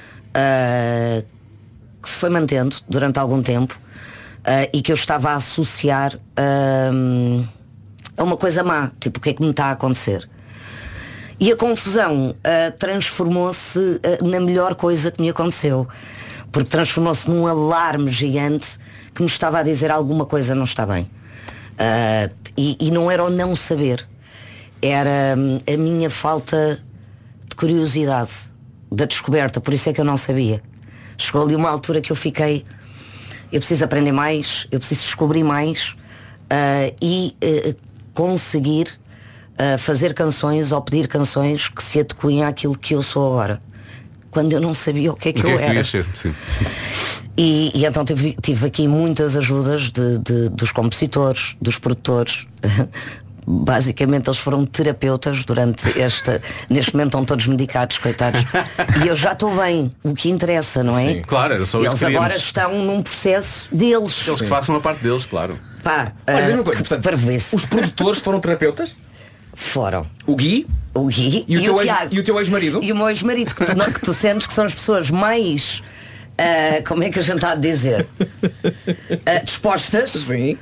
que se foi mantendo durante algum tempo e que eu estava a associar a uma coisa má, tipo, o que é que me está a acontecer? E a confusão transformou-se na melhor coisa que me aconteceu, porque transformou-se num alarme gigante que me estava a dizer alguma coisa não está bem. E não era o não saber, era a minha falta de curiosidade, da descoberta, por isso é que eu não sabia. Chegou ali uma altura que eu fiquei, eu preciso aprender mais, eu preciso descobrir mais e conseguir fazer canções ou pedir canções que se adequem àquilo que eu sou agora, quando eu não sabia o que é que eu era. Ser, sim. E então tive aqui muitas ajudas dos compositores, dos produtores. Basicamente eles foram terapeutas durante neste momento estão todos medicados, coitados. E eu já estou bem, o que interessa, não é? Sim, claro, eu sou. Eles agora estão num processo deles. Eles que façam a parte deles, claro. Pá, olha, uma coisa, portanto, os produtores foram terapeutas? Foram. O Gui e o Tiago. E o teu ex-marido? E o meu ex-marido, que tu sentes que são as pessoas mais como é que a gente está a dizer? Dispostas. Sim.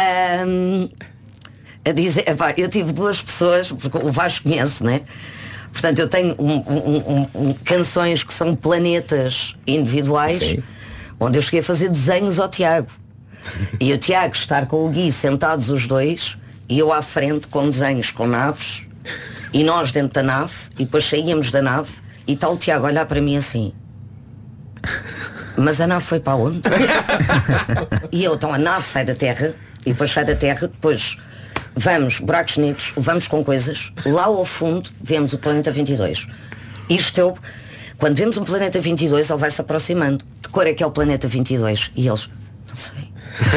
A dizer, epá, eu tive duas pessoas, porque o Vasco conhece, né? Portanto, eu tenho canções que são planetas individuais. Sim. Onde eu cheguei a fazer desenhos ao Tiago. E o Tiago estar com o Gui sentados os dois e eu à frente com desenhos com naves e nós dentro da nave e depois saíamos da nave e está o Tiago a olhar para mim assim. Mas a nave foi para onde? E eu, então a nave sai da Terra e depois sai da Terra, depois vamos, buracos negros, vamos com coisas, lá ao fundo vemos o planeta 22. Isto quando vemos um planeta 22, ele vai se aproximando. De cor é que é o planeta 22? E eles, não sei.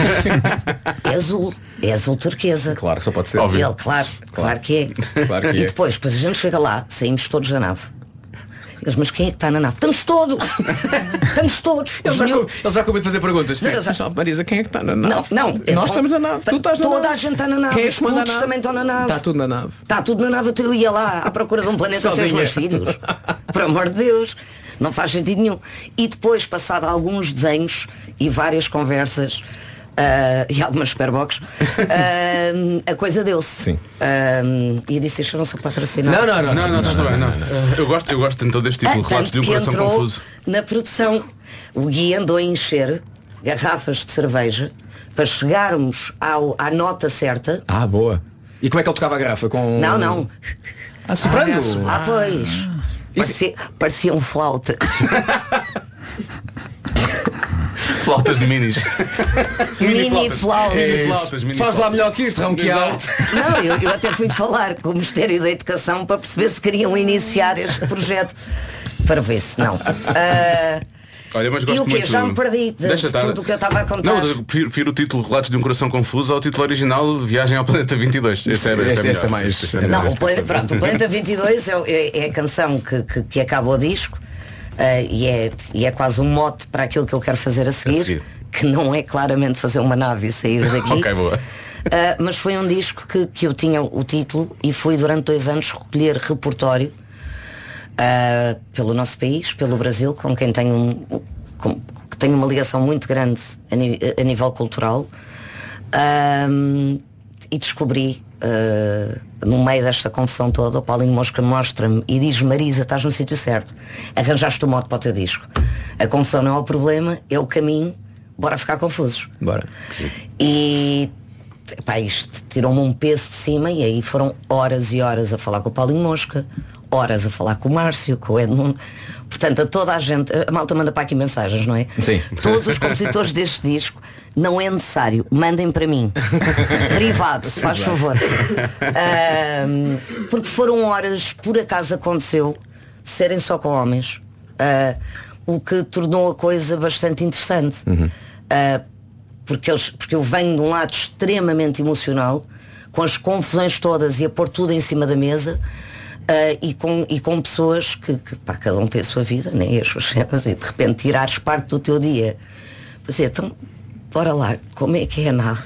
É azul turquesa. Claro que só pode ser. Óbvio. Ele, claro que é. Claro que e é. depois a gente chega lá, saímos todos da nave. Eles, mas quem é que está na nave? Estamos todos! Estamos todos! Eles já acabam de fazer perguntas. Marisa, quem é que está na nave? Não. Nós estamos na nave. Tu estás na nave. Toda a gente está na nave. Quem é que manda Todos também estão na nave. Está tudo na nave. Está tudo na nave. Eu ia lá à procura de um planeta sem os meus filhos. Por amor de Deus. Não faz sentido nenhum. E depois, passado alguns desenhos e várias conversas e algumas superbox, a coisa deu-se. Sim. E eu disse, isto eu não sou patrocinado. Não. Eu gosto então deste título, Relatos de um Coração Confuso. Na produção, o Gui andou a encher garrafas de cerveja para chegarmos à nota certa. Ah, boa. E como é que ele tocava a garrafa? Com... Não. Soprando? Pois. Pareciam flautas. Flautas de minis. Mini flautas. Faz lá melhor que isto, Ronquial. Não, eu até fui falar com o Ministério da Educação para perceber se queriam iniciar este projeto. Para ver se não. Olha, mas gosto e o quê? muito... Já me perdi de tudo o que eu estava a contar. Não, eu prefiro o título Relatos de um Coração Confuso ao título original Viagem ao Planeta 22. Este é mais. Não, o Planeta 22 é a canção que acaba o disco e é quase um mote para aquilo que eu quero fazer a seguir. Que não é claramente fazer uma nave e sair daqui. Ok, boa. Mas foi um disco que eu tinha o título e fui durante 2 anos recolher repertório pelo nosso país, pelo Brasil, com quem tenho uma ligação muito grande a nível cultural, e descobri no meio desta confusão toda, o Paulinho Mosca mostra-me e diz: Marisa, estás no sítio certo, arranjaste o mote para o teu disco, a confusão não é o problema, é o caminho, bora ficar confusos. Bora. E isto tirou-me um peso de cima e aí foram horas e horas a falar com o Paulinho Mosca, horas a falar com o Márcio, com o Edmundo. Portanto, a toda a gente, a malta manda para aqui mensagens, não é? Sim. Todos os compositores deste disco, não é necessário, mandem para mim. Privado, se faz favor. Porque foram horas, por acaso aconteceu, serem só com homens. O que tornou a coisa bastante interessante. Porque eu venho de um lado extremamente emocional, com as confusões todas e a pôr tudo em cima da mesa. E com pessoas que cada um tem a sua vida, né? E as suas cenas, e de repente tirares parte do teu dia. Dizer, então, bora lá, como é que é a nave?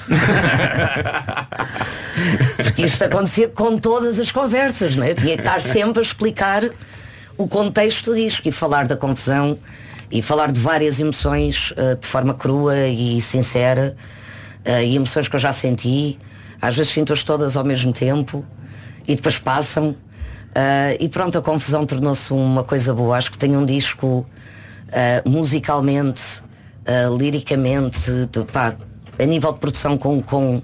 Porque isto acontecia com todas as conversas, não é? Eu tinha que estar sempre a explicar o contexto do disco e falar da confusão e falar de várias emoções de forma crua e sincera, e emoções que eu já senti, às vezes sinto-as todas ao mesmo tempo e depois passam. E pronto, a confusão tornou-se uma coisa boa. Acho que tem um disco musicalmente, liricamente, a nível de produção com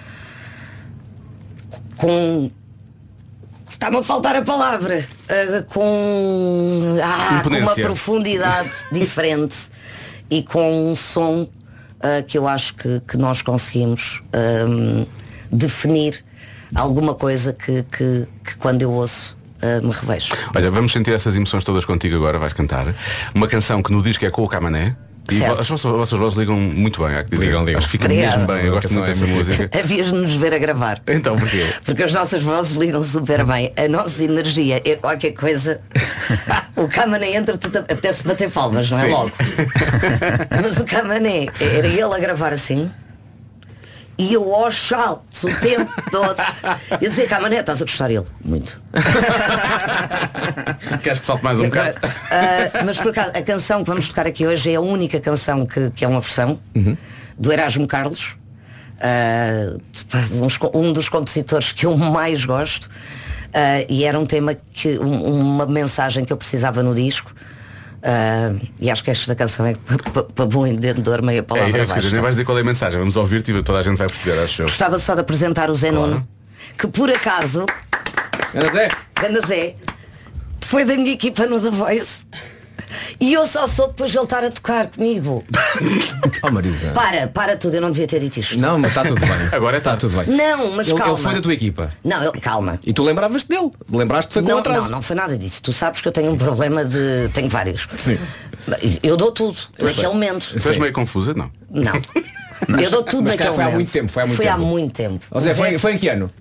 está-me a faltar a palavra, com uma profundidade diferente e com um som que eu acho que nós conseguimos definir alguma coisa que quando eu ouço me revejo. Olha, vamos sentir essas emoções todas contigo agora. Vais cantar uma canção que no disco é com o Camané. E as vossas vozes ligam muito bem, há que dizer. Ligam. Acho que fica mesmo bem. Eu gosto muito dessa música. Havias de nos ver a gravar. Então porquê? Porque as nossas vozes ligam super bem. A nossa energia é qualquer coisa. O Camané entra, tu apetece bater palmas, não é? Sim. Logo. Mas o Camané era ele a gravar assim. E eu aos saltos o tempo todo. Eu dizia, Camané, estás a gostar dele? Muito. Queres que salte mais um bocado? Mas por acaso, a canção que vamos tocar aqui hoje é a única canção que é uma versão do Erasmo Carlos, um dos compositores que eu mais gosto. E era um tema uma mensagem que eu precisava no disco. E acho que esta canção é para bom entendedor, meia palavra baixa. Nem vais dizer qual é a mensagem, vamos ouvir-te e toda a gente vai perceber, acho eu. Gostava só de apresentar o Zé Nuno, que por acaso Ganda Zé foi da minha equipa no The Voice. E eu só soube depois de ele estar a tocar comigo. Marisa. Para tudo, eu não devia ter dito isto. Não, mas está tudo bem. Agora está tudo bem. Não, mas calma. Ele foi da tua equipa. Não, calma. E tu lembravas dele? Lembraste que foi com o atraso? Não foi nada disso. Tu sabes que eu tenho um problema tenho vários. Sim. Eu dou tudo naquele momento. Estás meio confusa? Não. Eu dou tudo naquele momento. Foi há muito tempo. Foi há muito tempo. Ou seja, foi em que ano?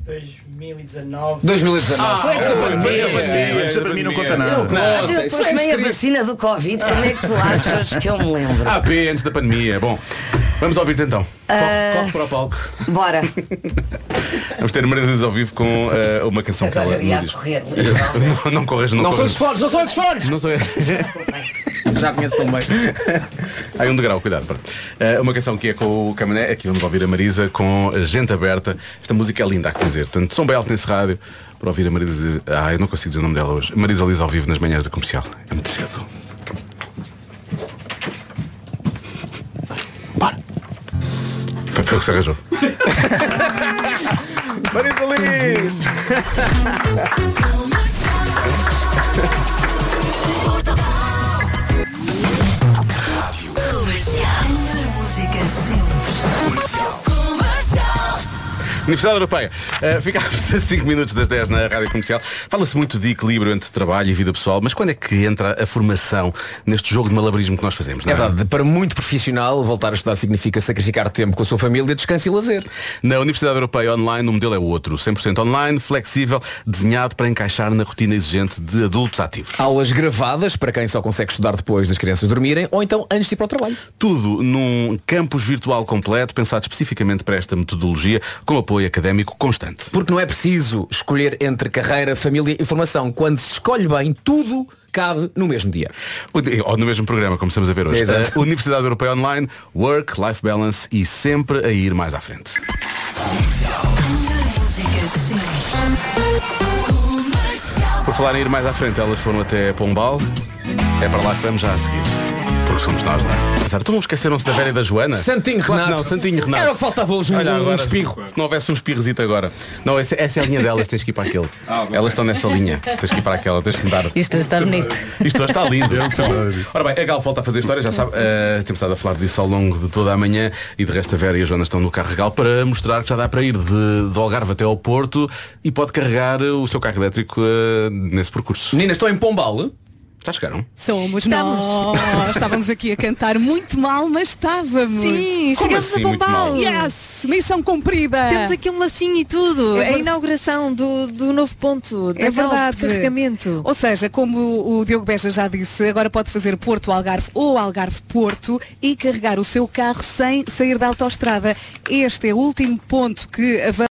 2019. Foi antes da pandemia. Isso para mim não conta nada. Eu depois tomei a vacina do Covid. Como é que tu achas que eu me lembro? Antes da pandemia. Bom, vamos ouvir-te então. Corre para o palco. Bora. Vamos ter Marisa ao vivo com uma canção que ela ia diz. Correr. Não corras, não são os fones, não são os fones. Não sou eu. Já conheço também. Aí um degrau, cuidado. Uma canção que é com o Camané. Aqui vamos ouvir a Marisa com Gente Aberta. Esta música é linda, há que dizer. Portanto, som bem alto nesse rádio para ouvir a Marisa. Eu não consigo dizer o nome dela hoje. Marisa Liz ao vivo nas manhãs da Comercial. É muito cedo. Bora. Foi o que se arranjou. Marisa Liz! Universidade Europeia. Ficámos a 5 minutos das 10 na Rádio Comercial. Fala-se muito de equilíbrio entre trabalho e vida pessoal, mas quando é que entra a formação neste jogo de malabarismo que nós fazemos? Não é? É verdade, para muito profissional, voltar a estudar significa sacrificar tempo com a sua família, descanso e lazer. Na Universidade Europeia Online o modelo é outro, 100% online, flexível, desenhado para encaixar na rotina exigente de adultos ativos. Aulas gravadas para quem só consegue estudar depois das crianças dormirem ou então antes de ir para o trabalho. Tudo num campus virtual completo, pensado especificamente para esta metodologia, com apoio académico constante. Porque não é preciso escolher entre carreira, família e formação. Quando se escolhe bem, tudo cabe no mesmo dia. Ou no mesmo programa, como estamos a ver hoje. A Universidade Europeia Online, Work, Life Balance e sempre a ir mais à frente. Por falar em ir mais à frente, elas foram até Pombal. É para lá que vamos já a seguir. Porque somos nós, não é? Então não esqueceram-se da Vera e da Joana? Santinho Renato. Não, Santinho Renato. Era faltava-lhes um espirro. Se não houvesse um espirrozito agora. Não, essa é a linha delas, tens que ir para aquele. Elas estão nessa linha. Tens que ir para aquela, tens que mudar. Isto está bonito. Isto está lindo. Ora bem, a Gal volta a fazer história, já sabe. Temos estado a falar disso ao longo de toda a manhã e de resto a Vera e a Joana estão no carro Gal para mostrar que já dá para ir de Algarve até ao Porto e pode carregar o seu carro elétrico nesse percurso. Meninas, estão em Pombal? Já chegaram? Somos nós. Estávamos aqui a cantar muito mal, mas estávamos. Sim, chegamos assim, a Pombal. Yes, missão cumprida. Temos aqui um lacinho e tudo. É a inauguração do novo ponto é verdade. de carregamento. Ou seja, como o Diogo Beja já disse, agora pode fazer Porto Algarve ou Algarve Porto e carregar o seu carro sem sair da autoestrada. Este é o último ponto que